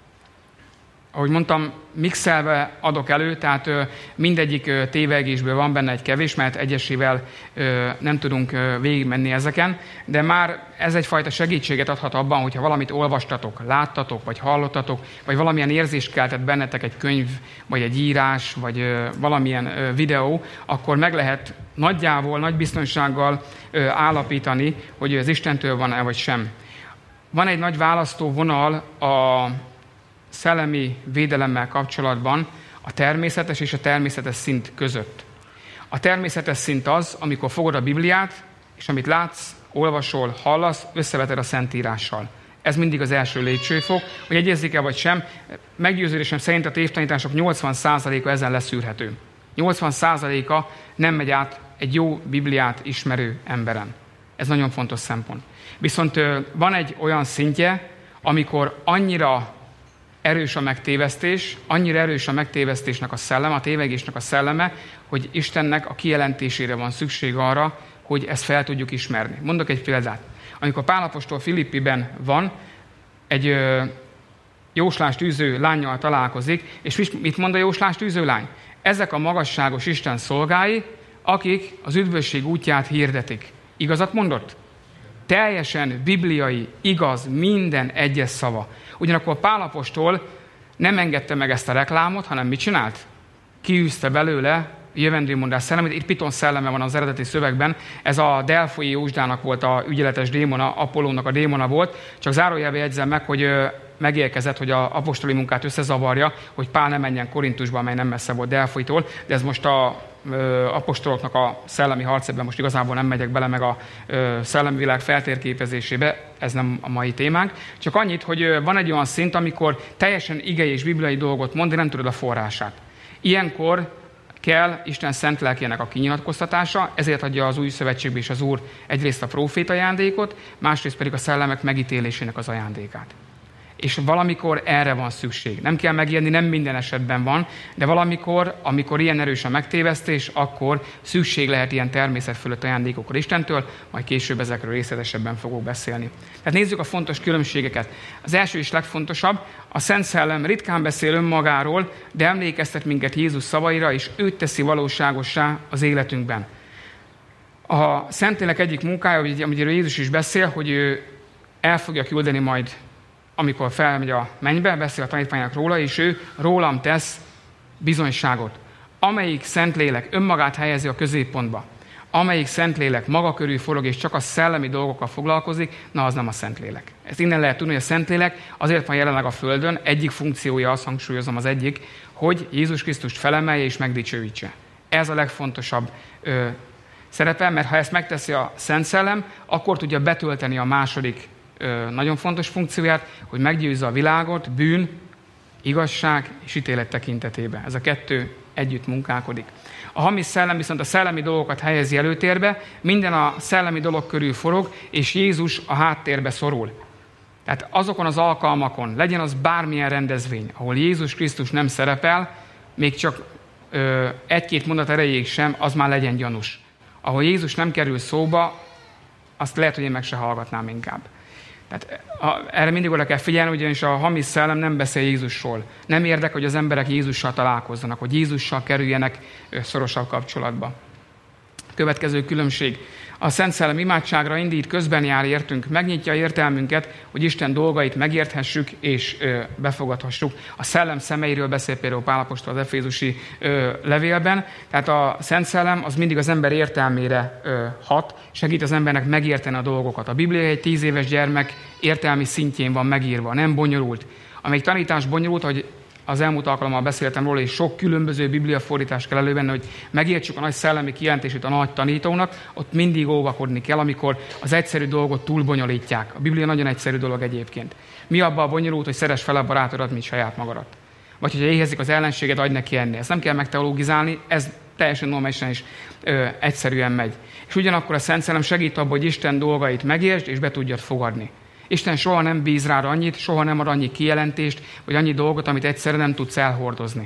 ahogy mondtam, mixelve adok elő, tehát mindegyik tévegésből van benne egy kevés, mert egyesével nem tudunk végigmenni ezeken, de már ez egyfajta segítséget adhat abban, hogyha valamit olvastatok, láttatok, vagy hallottatok, vagy valamilyen érzést keltett bennetek egy könyv, vagy egy írás, vagy valamilyen videó, akkor meg lehet nagyjából, nagy biztonsággal állapítani, hogy az Istentől van-e, vagy sem. Van egy nagy választóvonal a szellemi védelemmel kapcsolatban a természetes és a természetes szint között. A természetes szint az, amikor fogod a Bibliát, és amit látsz, olvasol, hallasz, összeveted a Szentírással. Ez mindig az első lépcsőfok, hogy egyezik-e vagy sem. Meggyőződésem szerint a tévtanítások 80%-a ezen leszűrhető. 80%-a nem megy át egy jó Bibliát ismerő emberen. Ez nagyon fontos szempont. Viszont van egy olyan szintje, amikor annyira erős a megtévesztés, annyira erős a megtévesztésnek a szelleme, a tévegésnek a szelleme, hogy Istennek a kijelentésére van szükség arra, hogy ezt fel tudjuk ismerni. Mondok egy példát. Amikor Pál apostol Filippiben van, egy jóslást űző lánnyal találkozik, és mit mond a jóslást űző lány? Ezek a magasságos Isten szolgái, akik az üdvösség útját hirdetik. Igazat mondott? Teljesen bibliai, igaz, minden egyes szava. Ugyanakkor Pál apostol nem engedte meg ezt a reklámot, hanem mit csinált? Kiűzte belőle jövendőmondás szellemét. Itt Piton szelleme van az eredeti szövegben. Ez a delfoi Józsdának volt a ügyeletes démona, Apollónak a démona volt. Csak zárójelbe jegyzem meg, hogy megérkezett, hogy az apostoli munkát összezavarja, hogy Pál ne menjen Korintusba, amely nem messze volt Delfoitól, de ez most a apostoloknak a szellemi harc, ebben most igazából nem megyek bele meg a szellemi világ feltérképezésébe, ez nem a mai témánk. Csak annyit, hogy van egy olyan szint, amikor teljesen igei és bibliai dolgot mond, de nem tudod a forrását. Ilyenkor kell Isten szent lelkének a kinyilatkoztatása, ezért adja az új szövetségben is az Úr egyrészt a próféta ajándékot, másrészt pedig a szellemek megítélésének az ajándékát. És valamikor erre van szükség. Nem kell megijedni, nem minden esetben van, de valamikor, amikor ilyen erős a megtévesztés, akkor szükség lehet ilyen természet fölött ajándékokra Istentől, majd később ezekről részletesebben fogok beszélni. Tehát nézzük a fontos különbségeket. Az első és legfontosabb, a Szent Szellem ritkán beszél önmagáról, de emlékeztet minket Jézus szavaira, és őt teszi valóságossá az életünkben. A Szentlélek egyik munkája, amiről Jézus is beszél, hogy ő el fogja küldeni majd, amikor felmegy a mennybe, beszél a tanítványnak róla, és ő rólam tesz bizonyságot. Amelyik Szentlélek önmagát helyezi a középpontba, amelyik Szentlélek maga körül forog, és csak a szellemi dolgokkal foglalkozik, na az nem a Szentlélek. Ezt innen lehet tudni, hogy a Szentlélek azért van jelenleg a Földön, egyik funkciója, azt hangsúlyozom az egyik, hogy Jézus Krisztust felemelje és megdicsőítse. Ez a legfontosabb szerepe, mert ha ezt megteszi a Szent Szellem, akkor tudja betölteni a második nagyon fontos funkcióját, hogy meggyőzze a világot bűn, igazság és ítélet tekintetében. Ez a kettő együtt munkálkodik. A hamis szellem viszont a szellemi dolgokat helyezi előtérbe, minden a szellemi dolog körül forog, és Jézus a háttérbe szorul. Tehát azokon az alkalmakon, legyen az bármilyen rendezvény, ahol Jézus Krisztus nem szerepel, még csak egy-két mondat erejéig sem, az már legyen gyanús. Ahol Jézus nem kerül szóba, azt lehet, hogy én meg se hallgatnám inkább. Tehát erre mindig oda kell figyelni, ugyanis a hamis szellem nem beszél Jézusról. Nem érdekel, hogy az emberek Jézussal találkozzanak, hogy Jézussal kerüljenek szorosabb kapcsolatba. Következő különbség. A Szent Szellem imádságra indít, közben jár értünk, megnyitja értelmünket, hogy Isten dolgait megérthessük és befogadhassuk. A Szellem szemeiről beszél például Pál apostol az efézusi levélben, tehát a Szent Szellem az mindig az ember értelmére hat, segít az embernek megérteni a dolgokat. A Biblia egy 10 éves gyermek értelmi szintjén van megírva, nem bonyolult. Amelyik tanítás bonyolult, hogy az elmúlt alkalommal beszéltem róla, és sok különböző bibliafordítás kell elővenni, hogy megértsük a nagy szellemi kijelentését a nagy tanítónak, ott mindig óvakodni kell, amikor az egyszerű dolgot túlbonyolítják. A Biblia nagyon egyszerű dolog egyébként. Mi abban a bonyolult, hogy szeress fel a barátodat, mint saját magadat? Vagy hogyha éhezik az ellenséged, adj neki enni. Ezt nem kell megteológizálni, ez teljesen normálisan és egyszerűen megy. És ugyanakkor a Szent Szellem segít abban, hogy Isten dolgait megértsd és be tudjad fogadni. Isten soha nem bíz rád annyit, soha nem ad annyi kijelentést, vagy annyi dolgot, amit egyszerre nem tudsz elhordozni.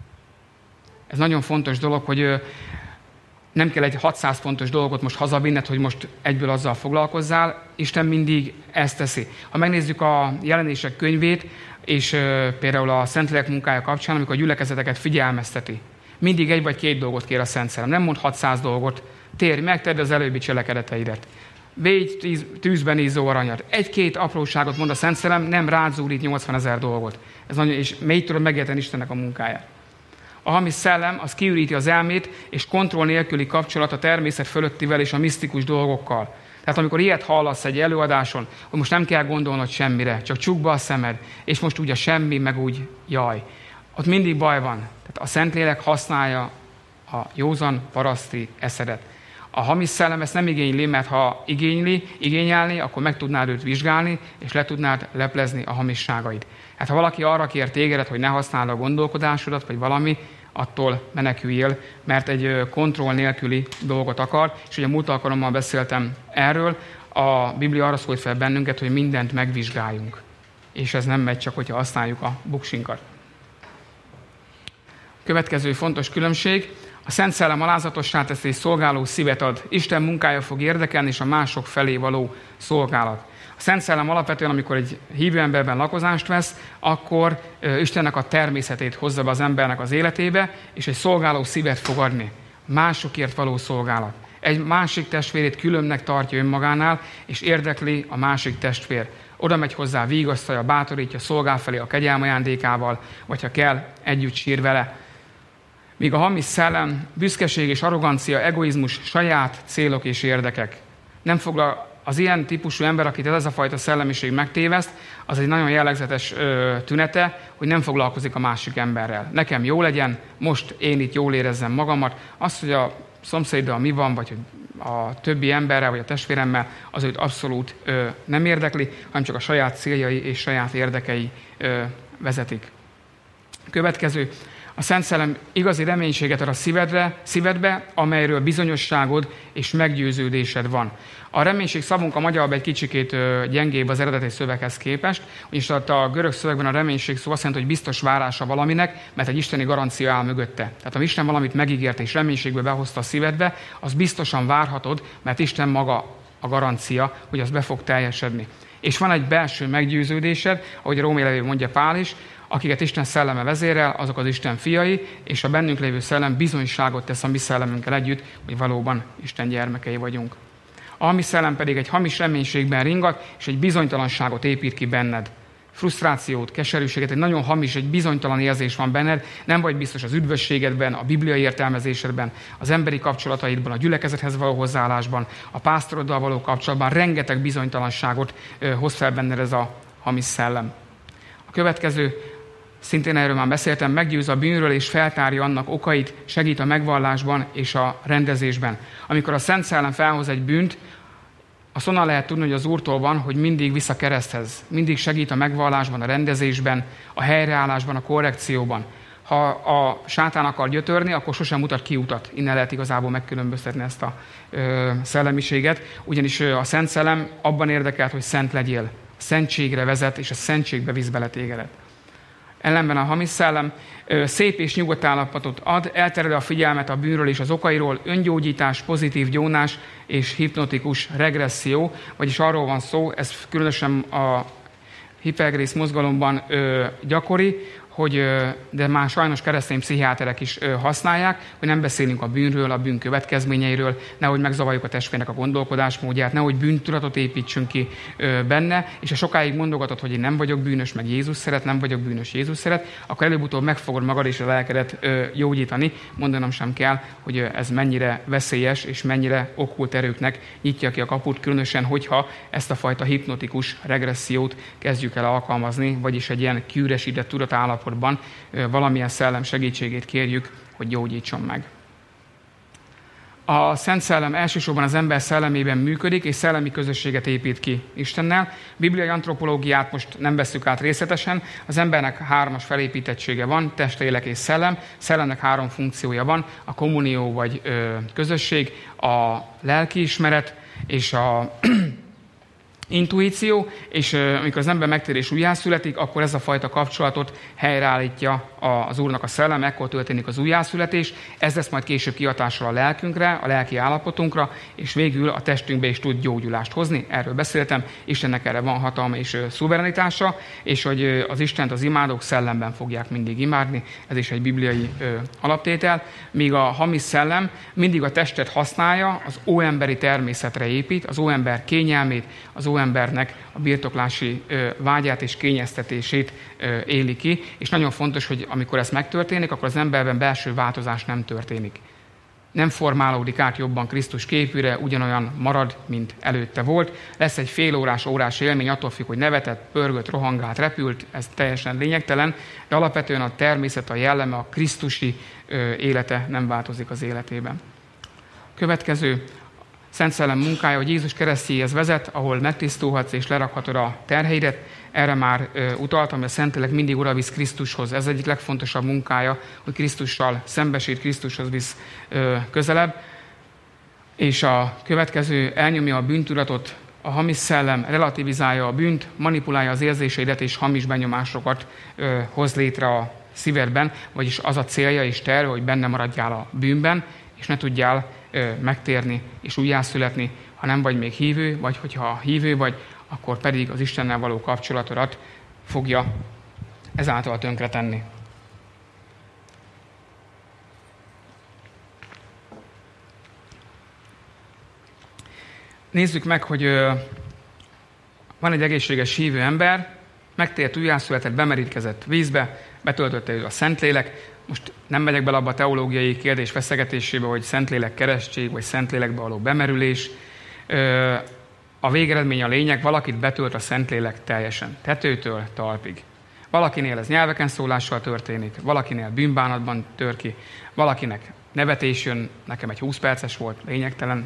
Ez nagyon fontos dolog, hogy nem kell egy 600 fontos dolgot most hazavinned, hogy most egyből azzal foglalkozzál. Isten mindig ezt teszi. Ha megnézzük a jelenések könyvét, és például a Szentlélek munkája kapcsán, amikor a gyülekezeteket figyelmezteti, mindig egy vagy két dolgot kér a Szent Szellem. Nem mond 600 dolgot. Térj meg, tedd az előbbi cselekedeteidet. Védj tűzben izzó aranyat. Egy-két apróságot mond a Szent Szellem, nem rázúrít 80 000 dolgot. Ez nagyon, és még tudod megérteni Istennek a munkáját. A hamis szellem az kiüríti az elmét, és kontroll nélküli kapcsolat a természet fölöttivel és a misztikus dolgokkal. Tehát amikor ilyet hallasz egy előadáson, hogy most nem kell gondolnod semmire, csak csukd be a szemed, és most úgy a semmi, meg úgy jaj. Ott mindig baj van. Tehát a Szentlélek használja a józan paraszti eszedet. A hamis szellem ezt nem igényli, mert ha igényelni, akkor meg tudnád őt vizsgálni, és le tudnád leplezni a hamisságaid. Hát ha valaki arra kér tégedet, hogy ne használd a gondolkodásodat, vagy valami, attól meneküljél, mert egy kontroll nélküli dolgot akar. És ugye múlt alkalommal beszéltem erről, a Biblia arra szólt fel bennünket, hogy mindent megvizsgáljunk. És ez nem megy csak, hogyha használjuk a buksinkat. Következő fontos különbség, a Szent Szellem alázatossá teszi és szolgáló szívet ad. Isten munkája fog érdekelni, és a mások felé való szolgálat. A Szent Szellem alapvetően, amikor egy hívő emberben lakozást vesz, akkor Istennek a természetét hozza be az embernek az életébe, és egy szolgáló szívet fog adni. Másokért való szolgálat. Egy másik testvérét különbnek tartja önmagánál, és érdekli a másik testvér. Oda megy hozzá, vigasztalja, bátorítja, szolgál felé a kegyelm ajándékával, vagy ha kell, együtt sír vele. Míg a hamis szellem, büszkeség és arrogancia, egoizmus, saját célok és érdekek. Nem foglal az ilyen típusú ember, akit ez a fajta szellemiség megtéveszt, az egy nagyon jellegzetes tünete, hogy nem foglalkozik a másik emberrel. Nekem jó legyen, most én itt jól érezzem magamat. Azt, hogy a szomszéddal mi van, vagy hogy a többi emberrel, vagy a testvéremmel, az őt abszolút nem érdekli, hanem csak a saját céljai és saját érdekei vezetik. Következő. A Szent Szellem igazi reménységet ad a szívedbe, amelyről bizonyosságod és meggyőződésed van. A reménység szavunk a magyarban egy kicsikét gyengébb az eredeti szöveghez képest, ugyanis a görög szövegben a reménység szó azt jelenti, hogy biztos várása valaminek, mert egy isteni garancia áll mögötte. Tehát ha Isten valamit megígért és reménységbe behozta a szívedbe, az biztosan várhatod, mert Isten maga a garancia, hogy az be fog teljesedni. És van egy belső meggyőződésed, ahogy a Római levélben mondja Pál is, akiket Isten szelleme vezérel, azok az Isten fiai, és a bennünk lévő szellem bizonyságot tesz a mi szellemünkkel együtt, hogy valóban Isten gyermekei vagyunk. A hamis szellem pedig egy hamis reménységben ringat, és egy bizonytalanságot épít ki benned. Frusztrációt, keserűséget, egy nagyon hamis, egy bizonytalan érzés van benned, nem vagy biztos az üdvösségedben, a bibliai értelmezésedben, az emberi kapcsolataidban, a gyülekezethez való hozzáállásban, a pásztoroddal való kapcsolatban, rengeteg bizonytalanságot hoz fel benned ez a hamis szellem. A következő, szintén erről már beszéltem, meggyőz a bűnről és feltárja annak okait, segít a megvallásban és a rendezésben. Amikor a Szent Szellem felhoz egy bűnt, azt onnan lehet tudni, hogy az Úrtól van, hogy mindig visz a kereszthez. Mindig segít a megvallásban, a rendezésben, a helyreállásban, a korrekcióban. Ha a sátán akar gyötörni, akkor sosem mutat kiutat. Innen lehet igazából megkülönböztetni ezt a szellemiséget. Ugyanis a Szent Szellem abban érdekelt, hogy szent legyél. A szentségre vezet, és a szentségbe visz bele tégedet. Ellenben a hamis szellem szép és nyugodt állapotot ad, eltereli a figyelmet a bűnről és az okairól, öngyógyítás, pozitív gyónás és hipnotikus regresszió, vagyis arról van szó, ez különösen a hipergrész mozgalomban gyakori, de már sajnos keresztény pszichiáterek is használják, hogy nem beszélünk a bűnről, a bűn következményeiről, nehogy megzavarjuk a testvérnek a gondolkodásmódját, nehogy bűntudatot építsünk ki benne, és ha sokáig mondogatod, hogy én nem vagyok bűnös, meg Jézus szeret, nem vagyok bűnös, Jézus szeret, akkor előbb-utóbb meg fogod magad és a lelkedet gyógyítani. Mondanom sem kell, hogy ez mennyire veszélyes és mennyire okkult erőknek nyitja ki a kaput, különösen, hogyha ezt a fajta hipnotikus regressziót kezdjük el alkalmazni, vagyis egy ilyen kiüresített tudatállapot valamilyen szellem segítségét kérjük, hogy gyógyítson meg. A Szent Szellem elsősorban az ember szellemében működik, és szellemi közösséget épít ki Istennel. Bibliai antropológiát most nem vesszük át részletesen. Az embernek 3-as felépítettsége van, test, lélek és szellem. Szellemnek 3 funkciója van, a kommunió vagy közösség, a lelkiismeret és a intuíció, és amikor az ember megtér és újjászületik, akkor ez a fajta kapcsolatot helyreállítja az Úrnak a szellem, ekkor történik az újjászületés, ez lesz majd később kihatással a lelkünkre, a lelki állapotunkra, és végül a testünkbe is tud gyógyulást hozni. Erről beszéltem, Istennek erre van hatalma és szuverenitása, és hogy az Istent az imádók szellemben fogják mindig imádni, ez is egy bibliai alaptétel, míg a hamis szellem mindig a testet használja, az óemberi természetre épít, az óember kényelmét, az óembernek a birtoklási vágyát és kényeztetését éli ki, és nagyon fontos, hogy amikor ez megtörténik, akkor az emberben belső változás nem történik. Nem formálódik át jobban Krisztus képűre, ugyanolyan marad, mint előtte volt. Lesz egy órás élmény, attól függ, hogy nevetett, pörgött, rohangált, repült, ez teljesen lényegtelen, de alapvetően a természet, a jelleme, a krisztusi élete nem változik az életében. Következő Szent Szellem munkája, hogy Jézus keresztjéhez vezet, ahol megtisztulhatsz és lerakhatod a terheidet. Erre már utaltam, hogy a Szentlélek mindig oda visz Krisztushoz. Ez egyik legfontosabb munkája, hogy Krisztussal szembesít, Krisztushoz visz közelebb. És a következő elnyomja a bűntudatot, a hamis szellem relativizálja a bűnt, manipulálja az érzéseidet és hamis benyomásokat hoz létre a szívedben, vagyis az a célja és terve, hogy benne maradjál a bűnben, és ne tudjál megtérni és újjászületni, ha nem vagy még hívő, vagy hogyha hívő vagy, akkor pedig az Istennel való kapcsolatodat fogja ezáltal tönkretenni. Nézzük meg, hogy van egy egészséges hívő ember, megtért, újjászületett, bemerítkezett vízbe, betöltötte őt a Szentlélek. Most nem megyek bele abba a teológiai kérdés feszegetésébe, hogy Szentlélek keresztség, vagy Szentlélekbe való bemerülés. A végeredmény, a lényeg, valakit betölt a Szentlélek teljesen, tetőtől talpig. Valakinél ez nyelveken szólással történik, valakinél bűnbánatban tör ki, valakinek nevetés jön, nekem egy 20 perces volt, lényegtelen,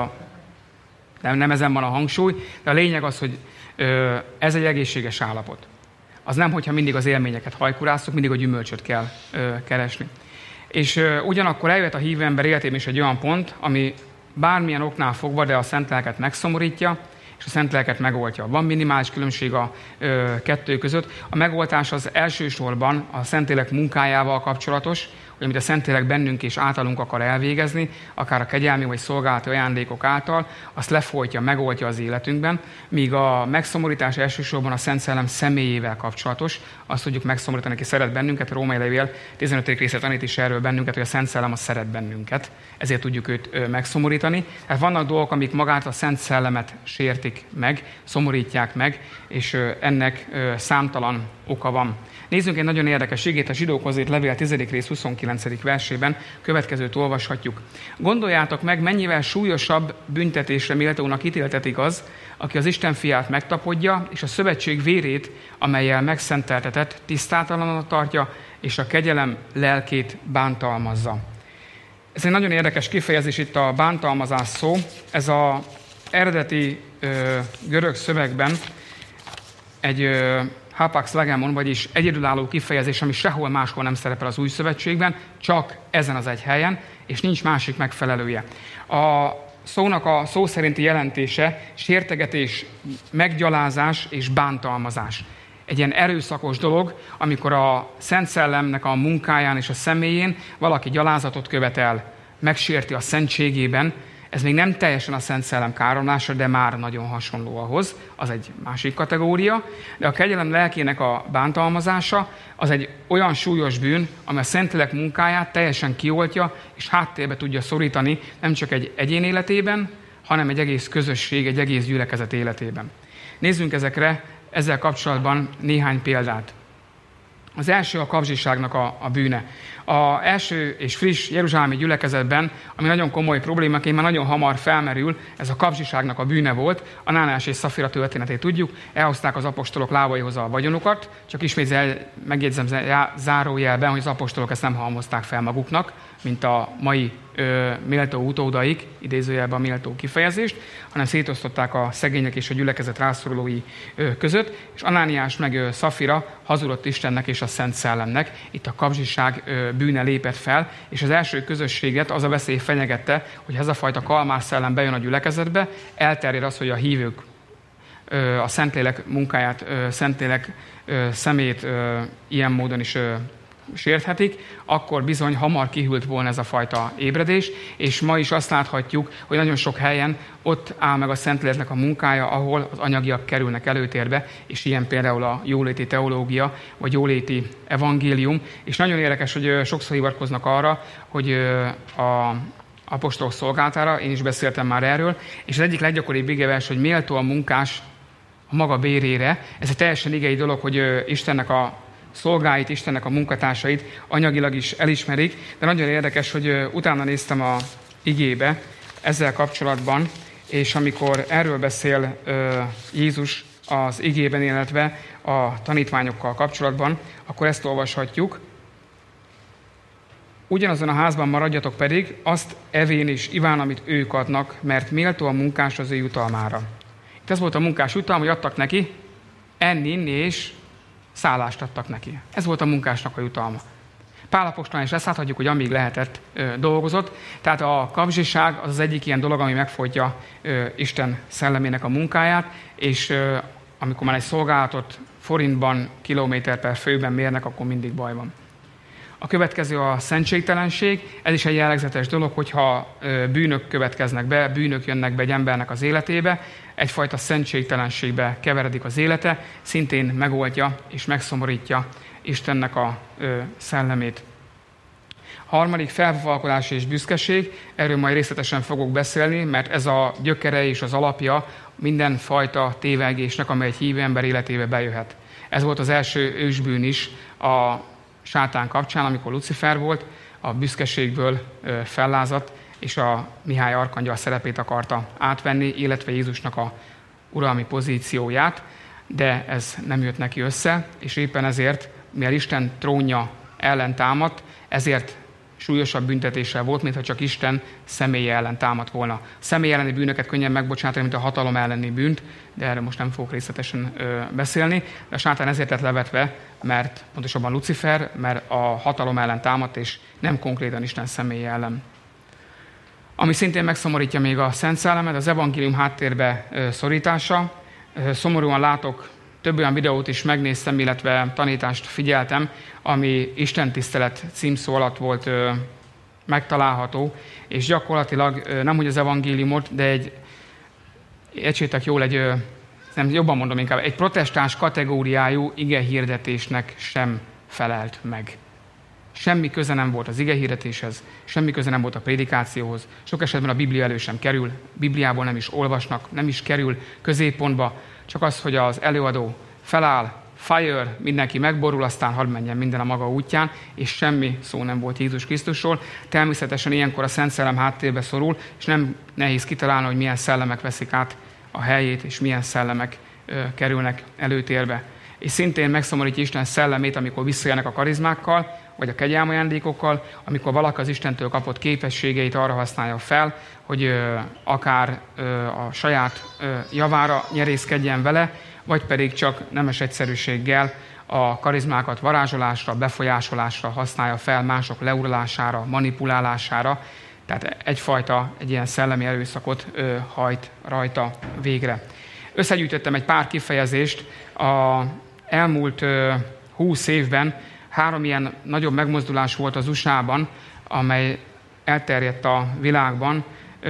nem ezen van a hangsúly, de a lényeg az, hogy ez egy egészséges állapot. Az nem, hogyha mindig az élményeket hajkurászunk, mindig a gyümölcsöt kell keresni. És ugyanakkor eljött a hívő ember életében is egy olyan pont, ami bármilyen oknál fogva, de a szent lelket megszomorítja, és a szent lelket megoltja. Van minimális különbség a kettő között. A megoltás az elsősorban a Szentlélek munkájával kapcsolatos, hogy amit a Szentlélek bennünk és általunk akar elvégezni, akár a kegyelmi vagy szolgálati ajándékok által, azt lefolytja, megoldja az életünkben, míg a megszomorítás elsősorban a Szent Szellem személyével kapcsolatos. Azt tudjuk megszomorítani, aki szeret bennünket. A Római Levél 15. része tanít is erről bennünket, hogy a Szent Szellem az szeret bennünket. Ezért tudjuk őt megszomorítani. Tehát vannak dolgok, amik magát a Szent Szellemet sértik meg, szomorítják meg, és ennek számtalan oka van. Nézzünk egy nagyon érdekes igét, a Zsidókhoz írt levél 10. rész 29. versében, következőt olvashatjuk. Gondoljátok meg, mennyivel súlyosabb büntetésre méltónak ítéltetik az, aki az Isten fiát megtapodja, és a szövetség vérét, amellyel megszenteltetett, tisztátalanul tartja, és a kegyelem lelkét bántalmazza. Ez egy nagyon érdekes kifejezés itt a bántalmazás szó. Ez az eredeti görög szövegben egy hapax legomon, vagyis egyedülálló kifejezés, ami sehol máshol nem szerepel az új szövetségben, csak ezen az egy helyen, és nincs másik megfelelője. A szónak a szó szerinti jelentése sértegetés, meggyalázás és bántalmazás. Egy ilyen erőszakos dolog, amikor a Szent Szellemnek a munkáján és a személyén valaki gyalázatot követel, megsérti a szentségében. Ez még nem teljesen a Szent Szellem káromlása, de már nagyon hasonló ahhoz, az egy másik kategória. De a kegyelem lelkének a bántalmazása az egy olyan súlyos bűn, ami a Szentlélek munkáját teljesen kioltja, és háttérbe tudja szorítani nem csak egy egyén életében, hanem egy egész közösség, egy egész gyülekezet életében. Nézzünk ezzel kapcsolatban néhány példát. Az első a kapzsiságnak a bűne. Az első és friss jeruzsálemi gyülekezetben, ami nagyon komoly problémaként már nagyon hamar felmerül, ez a kapzsiságnak a bűne volt. Anániás és Szafira történetét tudjuk, elhozták az apostolok lábaihoz a vagyonukat, csak ismét megjegyzem zárójelben, hogy az apostolok ezt nem halmozták fel maguknak, mint a mai méltó utódaik, idézőjelben a méltó kifejezést, hanem szétosztották a szegények és a gyülekezet rászorulói között, és Anániás meg Szafira hazudott Istennek és a Szent Szellemnek. Itt a kapzsiság bűne lépett fel, és az első közösséget az a veszély fenyegette, hogy ez a fajta kalmár szellem bejön a gyülekezetbe, elterjed az, hogy a hívők a Szentlélek munkáját, Szentlélek szemét ilyen módon is sérthetik, akkor bizony hamar kihűlt volna ez a fajta ébredés, és ma is azt láthatjuk, hogy nagyon sok helyen ott áll meg a Szentléleknek a munkája, ahol az anyagiak kerülnek előtérbe, és ilyen például a jóléti teológia, vagy jóléti evangélium, és nagyon érdekes, hogy sokszor hivatkoznak arra, hogy a apostolok szolgálatára, én is beszéltem már erről, és az egyik leggyakoribb igevers, hogy méltó a munkás a maga bérére. Ez egy teljesen igei dolog, hogy Istennek a szolgáit, Istennek a munkatársait anyagilag is elismerik, de nagyon érdekes, hogy utána néztem a igébe ezzel kapcsolatban, és amikor erről beszél Jézus az igében, illetve a tanítványokkal kapcsolatban, akkor ezt olvashatjuk. Ugyanazon a házban maradjatok pedig, azt evén és iván, amit ők adnak, mert méltó a munkás az ő jutalmára. Itt ez volt a munkás jutalom, hogy adtak neki enni, inni és szállást adtak neki. Ez volt a munkásnak a jutalma. Pál apostolán is ezt láthatjuk, hogy amíg lehetett, dolgozott. Tehát a kapzsiság az az egyik ilyen dolog, ami megfojtja Isten szellemének a munkáját, és amikor már egy szolgálatot forintban, kilométer per főben mérnek, akkor mindig baj van. A következő a szentségtelenség. Ez is egy jellegzetes dolog, hogyha bűnök következnek be, bűnök jönnek be egy embernek az életébe, egyfajta szentségtelenségbe keveredik az élete, szintén megoldja és megszomorítja Istennek a szellemét. Harmadik, felfalkodás és büszkeség. Erről majd részletesen fogok beszélni, mert ez a gyökere és az alapja mindenfajta tévegésnek, amely egy hívő ember életébe bejöhet. Ez volt az első ősbűn is a sátán kapcsán, amikor Lucifer volt, a büszkeségből fellázadt, és a Mihály arkangyal szerepét akarta átvenni, illetve Jézusnak a uralmi pozícióját, de ez nem jött neki össze, és éppen ezért, mivel Isten trónja ellen támadt, ezért súlyosabb büntetéssel volt, mintha csak Isten személye ellen támadt volna. A személy elleni bűnöket könnyen megbocsátani, mint a hatalom elleni bűnt, de erről most nem fogok részletesen beszélni. De a sátán ezért lett levetve, mert pontosabban Lucifer, mert a hatalom ellen támadt, és nem konkrétan Isten személye ellen. Ami szintén megszomorítja még a Szent Szellemet, az evangélium háttérbe szorítása. Szomorúan látok, több olyan videót is megnéztem, illetve tanítást figyeltem, ami istentisztelet címszó alatt volt megtalálható, és gyakorlatilag nem hogy az evangéliumot, de egysétek jól, nem jobban mondom inkább, egy protestáns kategóriájú igehirdetésnek sem felelt meg. Semmi köze nem volt az igehirdetéshez, semmi köze nem volt a prédikációhoz, sok esetben a Biblia elő sem kerül, Bibliából nem is olvasnak, nem is kerül középpontba, csak az, hogy az előadó feláll, fire, mindenki megborul, aztán hadd menjen minden a maga útján, és semmi szó nem volt Jézus Krisztusról. Természetesen ilyenkor a Szent Szellem háttérbe szorul, és nem nehéz kitalálni, hogy milyen szellemek veszik át a helyét, és milyen szellemek kerülnek előtérbe. És szintén megszomorítja Isten szellemét, amikor visszajönnek a karizmákkal, vagy a kegyelmi ajándékokkal, amikor valaki az Istentől kapott képességeit arra használja fel, hogy akár a saját javára nyerészkedjen vele, vagy pedig csak nemes egyszerűséggel a karizmákat varázsolásra, befolyásolásra használja fel, mások leuralására, manipulálására, tehát egy ilyen szellemi erőszakot hajt rajta végre. Összegyűjtöttem egy pár kifejezést az elmúlt 20 évben, 3 ilyen nagyobb megmozdulás volt az USA-ban, amely elterjedt a világban,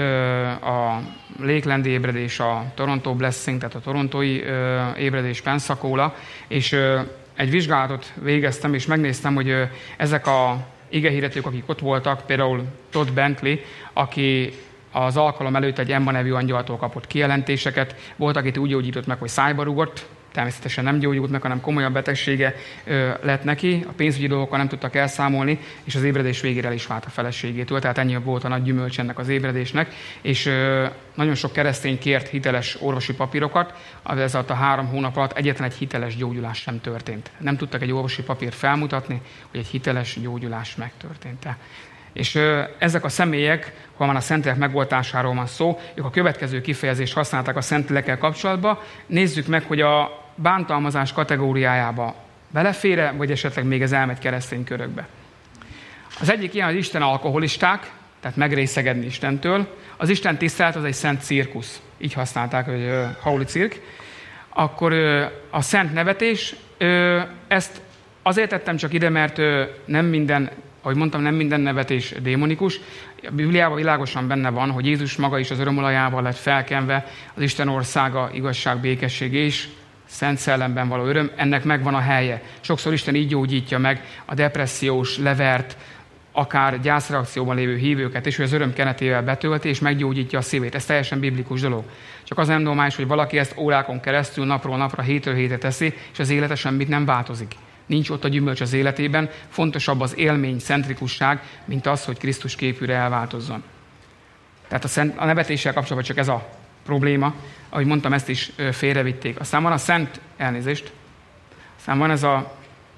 a Lakelandi ébredés, a Toronto Blessing, tehát a torontói ébredés, Pensacola, és egy vizsgálatot végeztem, és megnéztem, hogy ezek a igehirdetők, akik ott voltak, például Todd Bentley, aki az alkalom előtt egy Emma nevű angyaltól kapott kijelentéseket, volt, akit úgy gyógyított meg, hogy szájba rugott, természetesen nem gyógyult meg, hanem komolyabb betegsége lett neki, a pénzügyi dolgokkal nem tudtak elszámolni, és az ébredés végére el is vált a feleségétől, tehát ennyi volt a nagy gyümölcs ennek az ébredésnek, és nagyon sok keresztény kért hiteles orvosi papírokat, ez alatt a 3 hónap alatt egyetlen egy hiteles gyógyulás sem történt. Nem tudtak egy orvosi papírt felmutatni, hogy egy hiteles gyógyulás megtörtént-e. És ezek a személyek, ha már a szentlélek megoltásáról van szó, ők a következő kifejezést használták a szentlélekkel kapcsolatban. Nézzük meg, hogy a bántalmazás kategóriájába belefér-e, vagy esetleg még ez elmegy keresztény körökbe. Az egyik ilyen az Isten alkoholisták, tehát megrészegedni Istentől. Az Isten tisztelet az egy szent cirkusz, így használták, hogy holy cirk. Akkor a szent nevetés, ezt azért tettem csak ide, mert nem minden, ahogy mondtam, nem minden nevetés démonikus. A Bibliában világosan benne van, hogy Jézus maga is az örömolajával lett felkenve, az Isten országa, igazság, békesség és Szent Szellemben való öröm, ennek megvan a helye. Sokszor Isten így gyógyítja meg a depressziós, levert, akár gyászreakcióban lévő hívőket, és hogy az öröm kenetével betölti, és meggyógyítja a szívét. Ez teljesen biblikus dolog. Csak az nem normális, hogy valaki ezt órákon keresztül, napról napra, hétről hétre teszi, és az élete semmit nem változik. Nincs ott a gyümölcs az életében, fontosabb az élmény, centrikusság, mint az, hogy Krisztus képűre elváltozzon. Tehát a nevetéssel kapcsolatban csak ez a probléma, ahogy mondtam, ezt is félrevitték. Aztán van a szent elnézést, aztán van ez a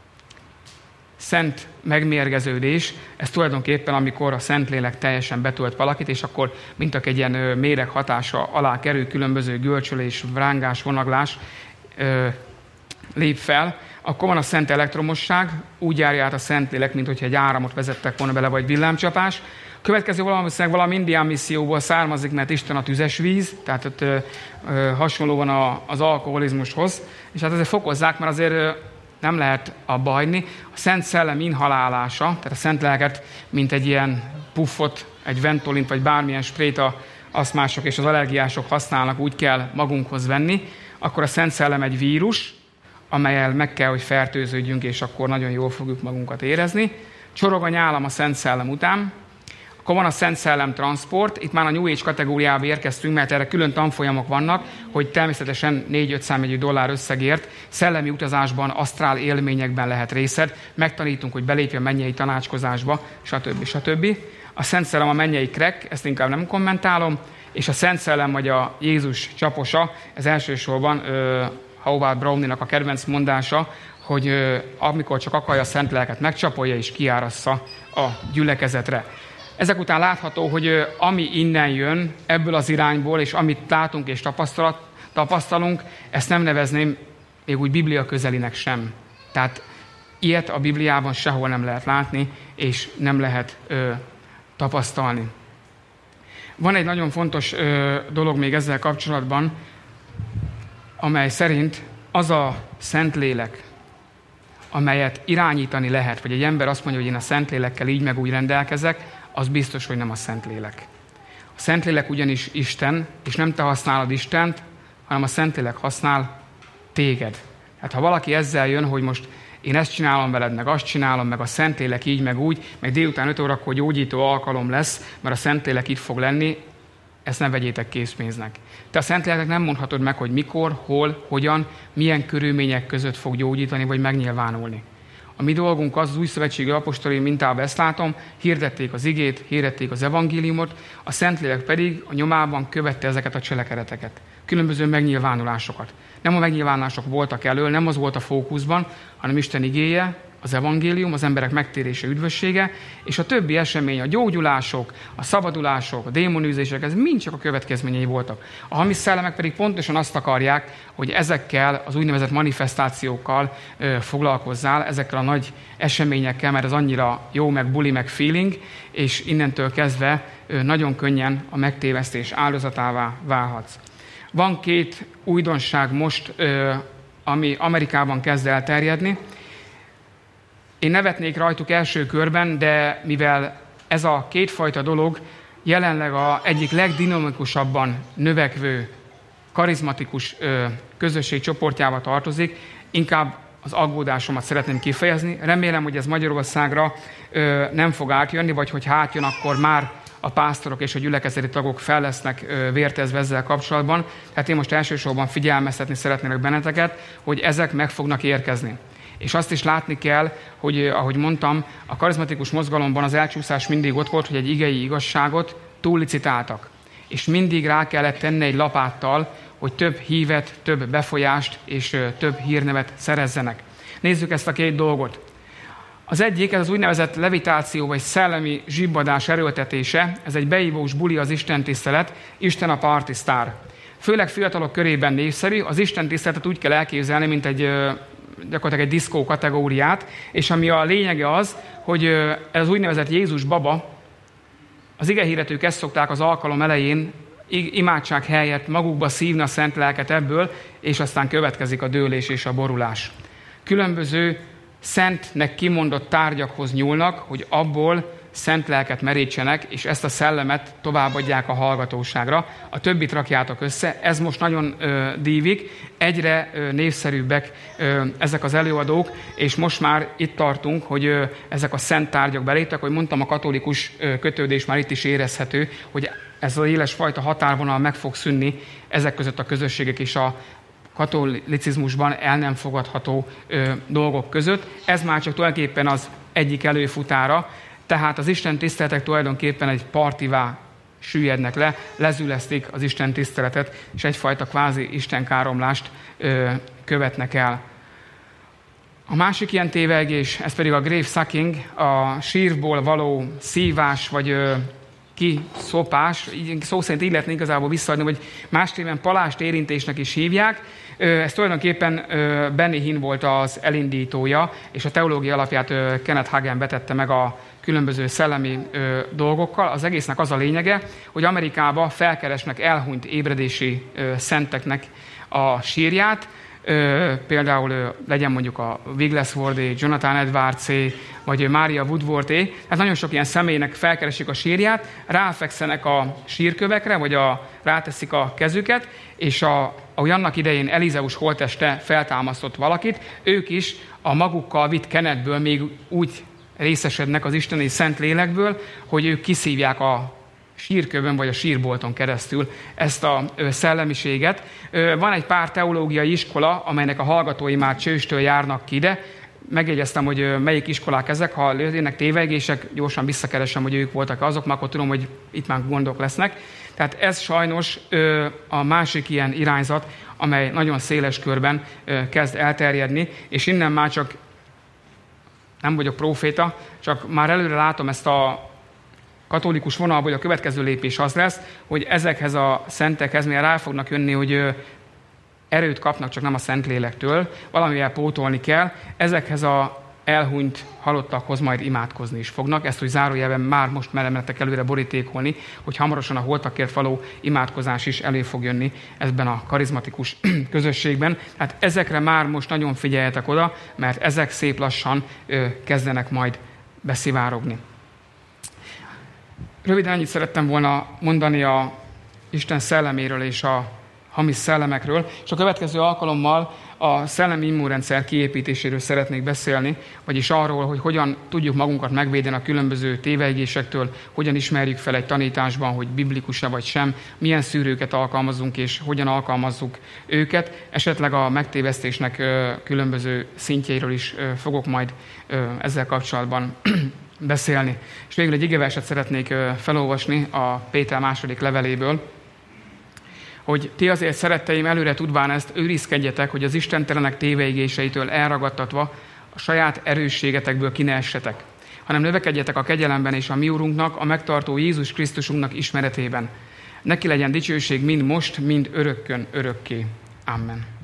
szent megmérgeződés, ez tulajdonképpen, amikor a Szentlélek teljesen betölt valakit, és akkor mintak egy ilyen méreg hatása alá kerül, különböző görcsölés, vrángás, vonaglás lép fel. Akkor van a szent elektromosság, úgy járja át a Szentlélek, mint hogyha egy áramot vezettek volna bele, vagy villámcsapás. Következő valami indián misszióból származik, mert Isten a tüzes víz, tehát ott hasonló van az alkoholizmushoz, és hát ezért fokozzák, mert azért nem lehet abba hagyni. A Szent Szellem inhalálása, tehát a Szent Lelket, mint egy ilyen puffot, egy ventolint, vagy bármilyen sprayt a aszmások és az allergiások használnak, úgy kell magunkhoz venni, akkor a Szent Szellem egy vírus, amellyel meg kell, hogy fertőződjünk, és akkor nagyon jól fogjuk magunkat érezni. Csorog a nyálam a Szent Szellem után. Akkor van a Szent Szellem transport, itt már a New Age kategóriába érkeztünk, mert erre külön tanfolyamok vannak, hogy természetesen 4-5 számjegyű dollár összegért szellemi utazásban, asztrál élményekben lehet részed, megtanítunk, hogy belépj a mennyei tanácskozásba, stb. A Szent Szellem a mennyei crack, ezt inkább nem kommentálom, és a Szent Szellem vagy a Jézus csaposa, ez elsősorban Howard Brownie-nak a kedvenc mondása, hogy amikor csak akarja a szent lelket, megcsapolja és kiárassza a gyülekezetre. Ezek után látható, hogy ami innen jön, ebből az irányból, és amit látunk és tapasztalunk, ezt nem nevezném még úgy Biblia közelinek sem. Tehát ilyet a Bibliában sehol nem lehet látni, és nem lehet tapasztalni. Van egy nagyon fontos dolog még ezzel kapcsolatban, amely szerint az a Szentlélek, amelyet irányítani lehet, vagy egy ember azt mondja, hogy én a Szentlélekkel így meg úgy rendelkezek, az biztos, hogy nem a Szentlélek. A Szentlélek ugyanis Isten, és nem te használod Istent, hanem a Szentlélek használ téged. Hát ha valaki ezzel jön, hogy most én ezt csinálom veled, meg azt csinálom, meg a Szentlélek így, meg úgy, meg délután 5 órakor gyógyító alkalom lesz, mert a Szentlélek itt fog lenni, ezt ne vegyétek készpénznek. Te a Szentléleknek nem mondhatod meg, hogy mikor, hol, hogyan, milyen körülmények között fog gyógyítani, vagy megnyilvánulni. A mi dolgunk az újszövetségi apostoli mintában ezt látom, hirdették az igét, hirdették az evangéliumot, a Szentlélek pedig a nyomában követte ezeket a cselekedeteket. Különböző megnyilvánulásokat. Nem a megnyilvánulások voltak elől, nem az volt a fókuszban, hanem Isten igéje, az evangélium, az emberek megtérése, üdvössége, és a többi esemény, a gyógyulások, a szabadulások, a démonűzések, ez mind csak a következményei voltak. A hamis szellemek pedig pontosan azt akarják, hogy ezekkel az úgynevezett manifestációkkal foglalkozzál, ezekkel a nagy eseményekkel, mert ez annyira jó, meg buli, meg feeling, és innentől kezdve nagyon könnyen a megtévesztés áldozatává válhatsz. Van 2 újdonság most, ami Amerikában kezd elterjedni. Én nevetnék rajtuk első körben, de mivel ez a 2 fajta dolog jelenleg egyik legdinamikusabban növekvő, karizmatikus közösség csoportjába tartozik, inkább az aggódásomat szeretném kifejezni. Remélem, hogy ez Magyarországra nem fog átjönni, vagy hogy átjön, akkor már a pásztorok és a gyülekezeti tagok fel lesznek vértezve ezzel kapcsolatban. Tehát én most elsősorban figyelmeztetni szeretnélek benneteket, hogy ezek meg fognak érkezni. És azt is látni kell, hogy ahogy mondtam, a karizmatikus mozgalomban az elcsúszás mindig ott volt, hogy egy igei igazságot túllicitáltak. És mindig rá kellett tenni egy lapáttal, hogy több hívet, több befolyást és több hírnevet szerezzenek. Nézzük ezt a 2 dolgot. Az egyik, ez az úgynevezett levitáció vagy szellemi zsibbadás erőltetése, ez egy beívós buli az istentisztelet, Isten a party sztár. Főleg fiatalok körében népszerű, az istentiszteletet úgy kell elképzelni, mint gyakorlatilag egy diszkó kategóriát, és ami a lényege az, hogy ez az úgynevezett Jézus baba, az igehirdetők ezt szokták az alkalom elején imádság helyett magukba szívni a szent lelket ebből, és aztán következik a dőlés és a borulás. Különböző szentnek kimondott tárgyakhoz nyúlnak, hogy abból szent lelket merítsenek, és ezt a szellemet továbbadják a hallgatóságra. A többit rakjátok össze. Ez most nagyon dívik, egyre népszerűbbek ezek az előadók, és most már itt tartunk, hogy ezek a szent tárgyak beléptek, hogy mondtam, a katolikus kötődés már itt is érezhető, hogy ez az éles fajta határvonal meg fog szűnni ezek között a közösségek és a katolicizmusban el nem fogadható dolgok között. Ez már csak tulajdonképpen az egyik előfutára, tehát az Isten tiszteletek tulajdonképpen egy partivá süllyednek le, lezülesztik az Isten tiszteletet, és egyfajta kvázi istenkáromlást követnek el. A másik ilyen tévegés, ez pedig a grave sucking, a sírból való szívás, vagy kiszopás, szó szerint így lehetne igazából visszaadni, vagy más néven palást érintésnek is hívják. Ez tulajdonképpen Benny Hinn volt az elindítója, és a teológia alapját Kenneth Hagin vetette meg a különböző szellemi dolgokkal. Az egésznek az a lényege, hogy Amerikában felkeresnek elhunyt ébredési szenteknek a sírját, például legyen mondjuk a Wigglesworth-é, Jonathan Edwards-é, vagy Maria Woodworth-é. Hát nagyon sok ilyen személynek felkeresik a sírját, ráfekszenek a sírkövekre, vagy ráteszik a kezüket, és ahogy annak idején Elizeus holtteste feltámasztott valakit, ők is a magukkal vitt kenetből még úgy részesednek az isteni szent lélekből, hogy ők kiszívják a sírkövön vagy a sírbolton keresztül ezt a szellemiséget. Van egy pár teológiai iskola, amelynek a hallgatói már Csőstől járnak ki ide. Megjegyeztem, hogy melyik iskolák ezek, ha jönnek tévegések, gyorsan visszakeresem, hogy ők voltak azok, mert akkor tudom, hogy itt már gondok lesznek. Tehát ez sajnos a másik ilyen irányzat, amely nagyon széles körben kezd elterjedni, és innen már csak nem vagyok próféta, csak már előre látom ezt a katolikus vonalból, hogy a következő lépés az lesz, hogy ezekhez a szentekhez, mivel rá fognak jönni, hogy erőt kapnak, csak nem a Szentlélektől, valamivel pótolni kell, ezekhez a elhunyt halottakhoz majd imádkozni is fognak. Ezt, hogy zárójelben már most meremletek előre borítékolni, hogy hamarosan a holtakért való imádkozás is elő fog jönni ebben a karizmatikus közösségben. Tehát ezekre már most nagyon figyeljetek oda, mert ezek szép lassan kezdenek majd beszivárogni. Röviden ennyit szerettem volna mondani a Isten szelleméről és a hamis szellemekről, és a következő alkalommal a szellemi immunrendszer kiépítéséről szeretnék beszélni, vagyis arról, hogy hogyan tudjuk magunkat megvédeni a különböző tévejgésektől, hogyan ismerjük fel egy tanításban, hogy biblikus-e vagy sem, milyen szűrőket alkalmazunk és hogyan alkalmazzuk őket. Esetleg a megtévesztésnek különböző szintjeiről is fogok majd ezzel kapcsolatban beszélni. És végül egy igeverset szeretnék felolvasni a Péter második leveléből, hogy ti azért, szeretteim, előre tudván ezt, őrizkedjetek, hogy az istentelenek téveigéseitől elragadtatva a saját erősségetekből ki ne essetek, hanem növekedjetek a kegyelemben és a mi Urunknak, a megtartó Jézus Krisztusunknak ismeretében. Neki legyen dicsőség mind most, mind örökkön, örökké. Amen.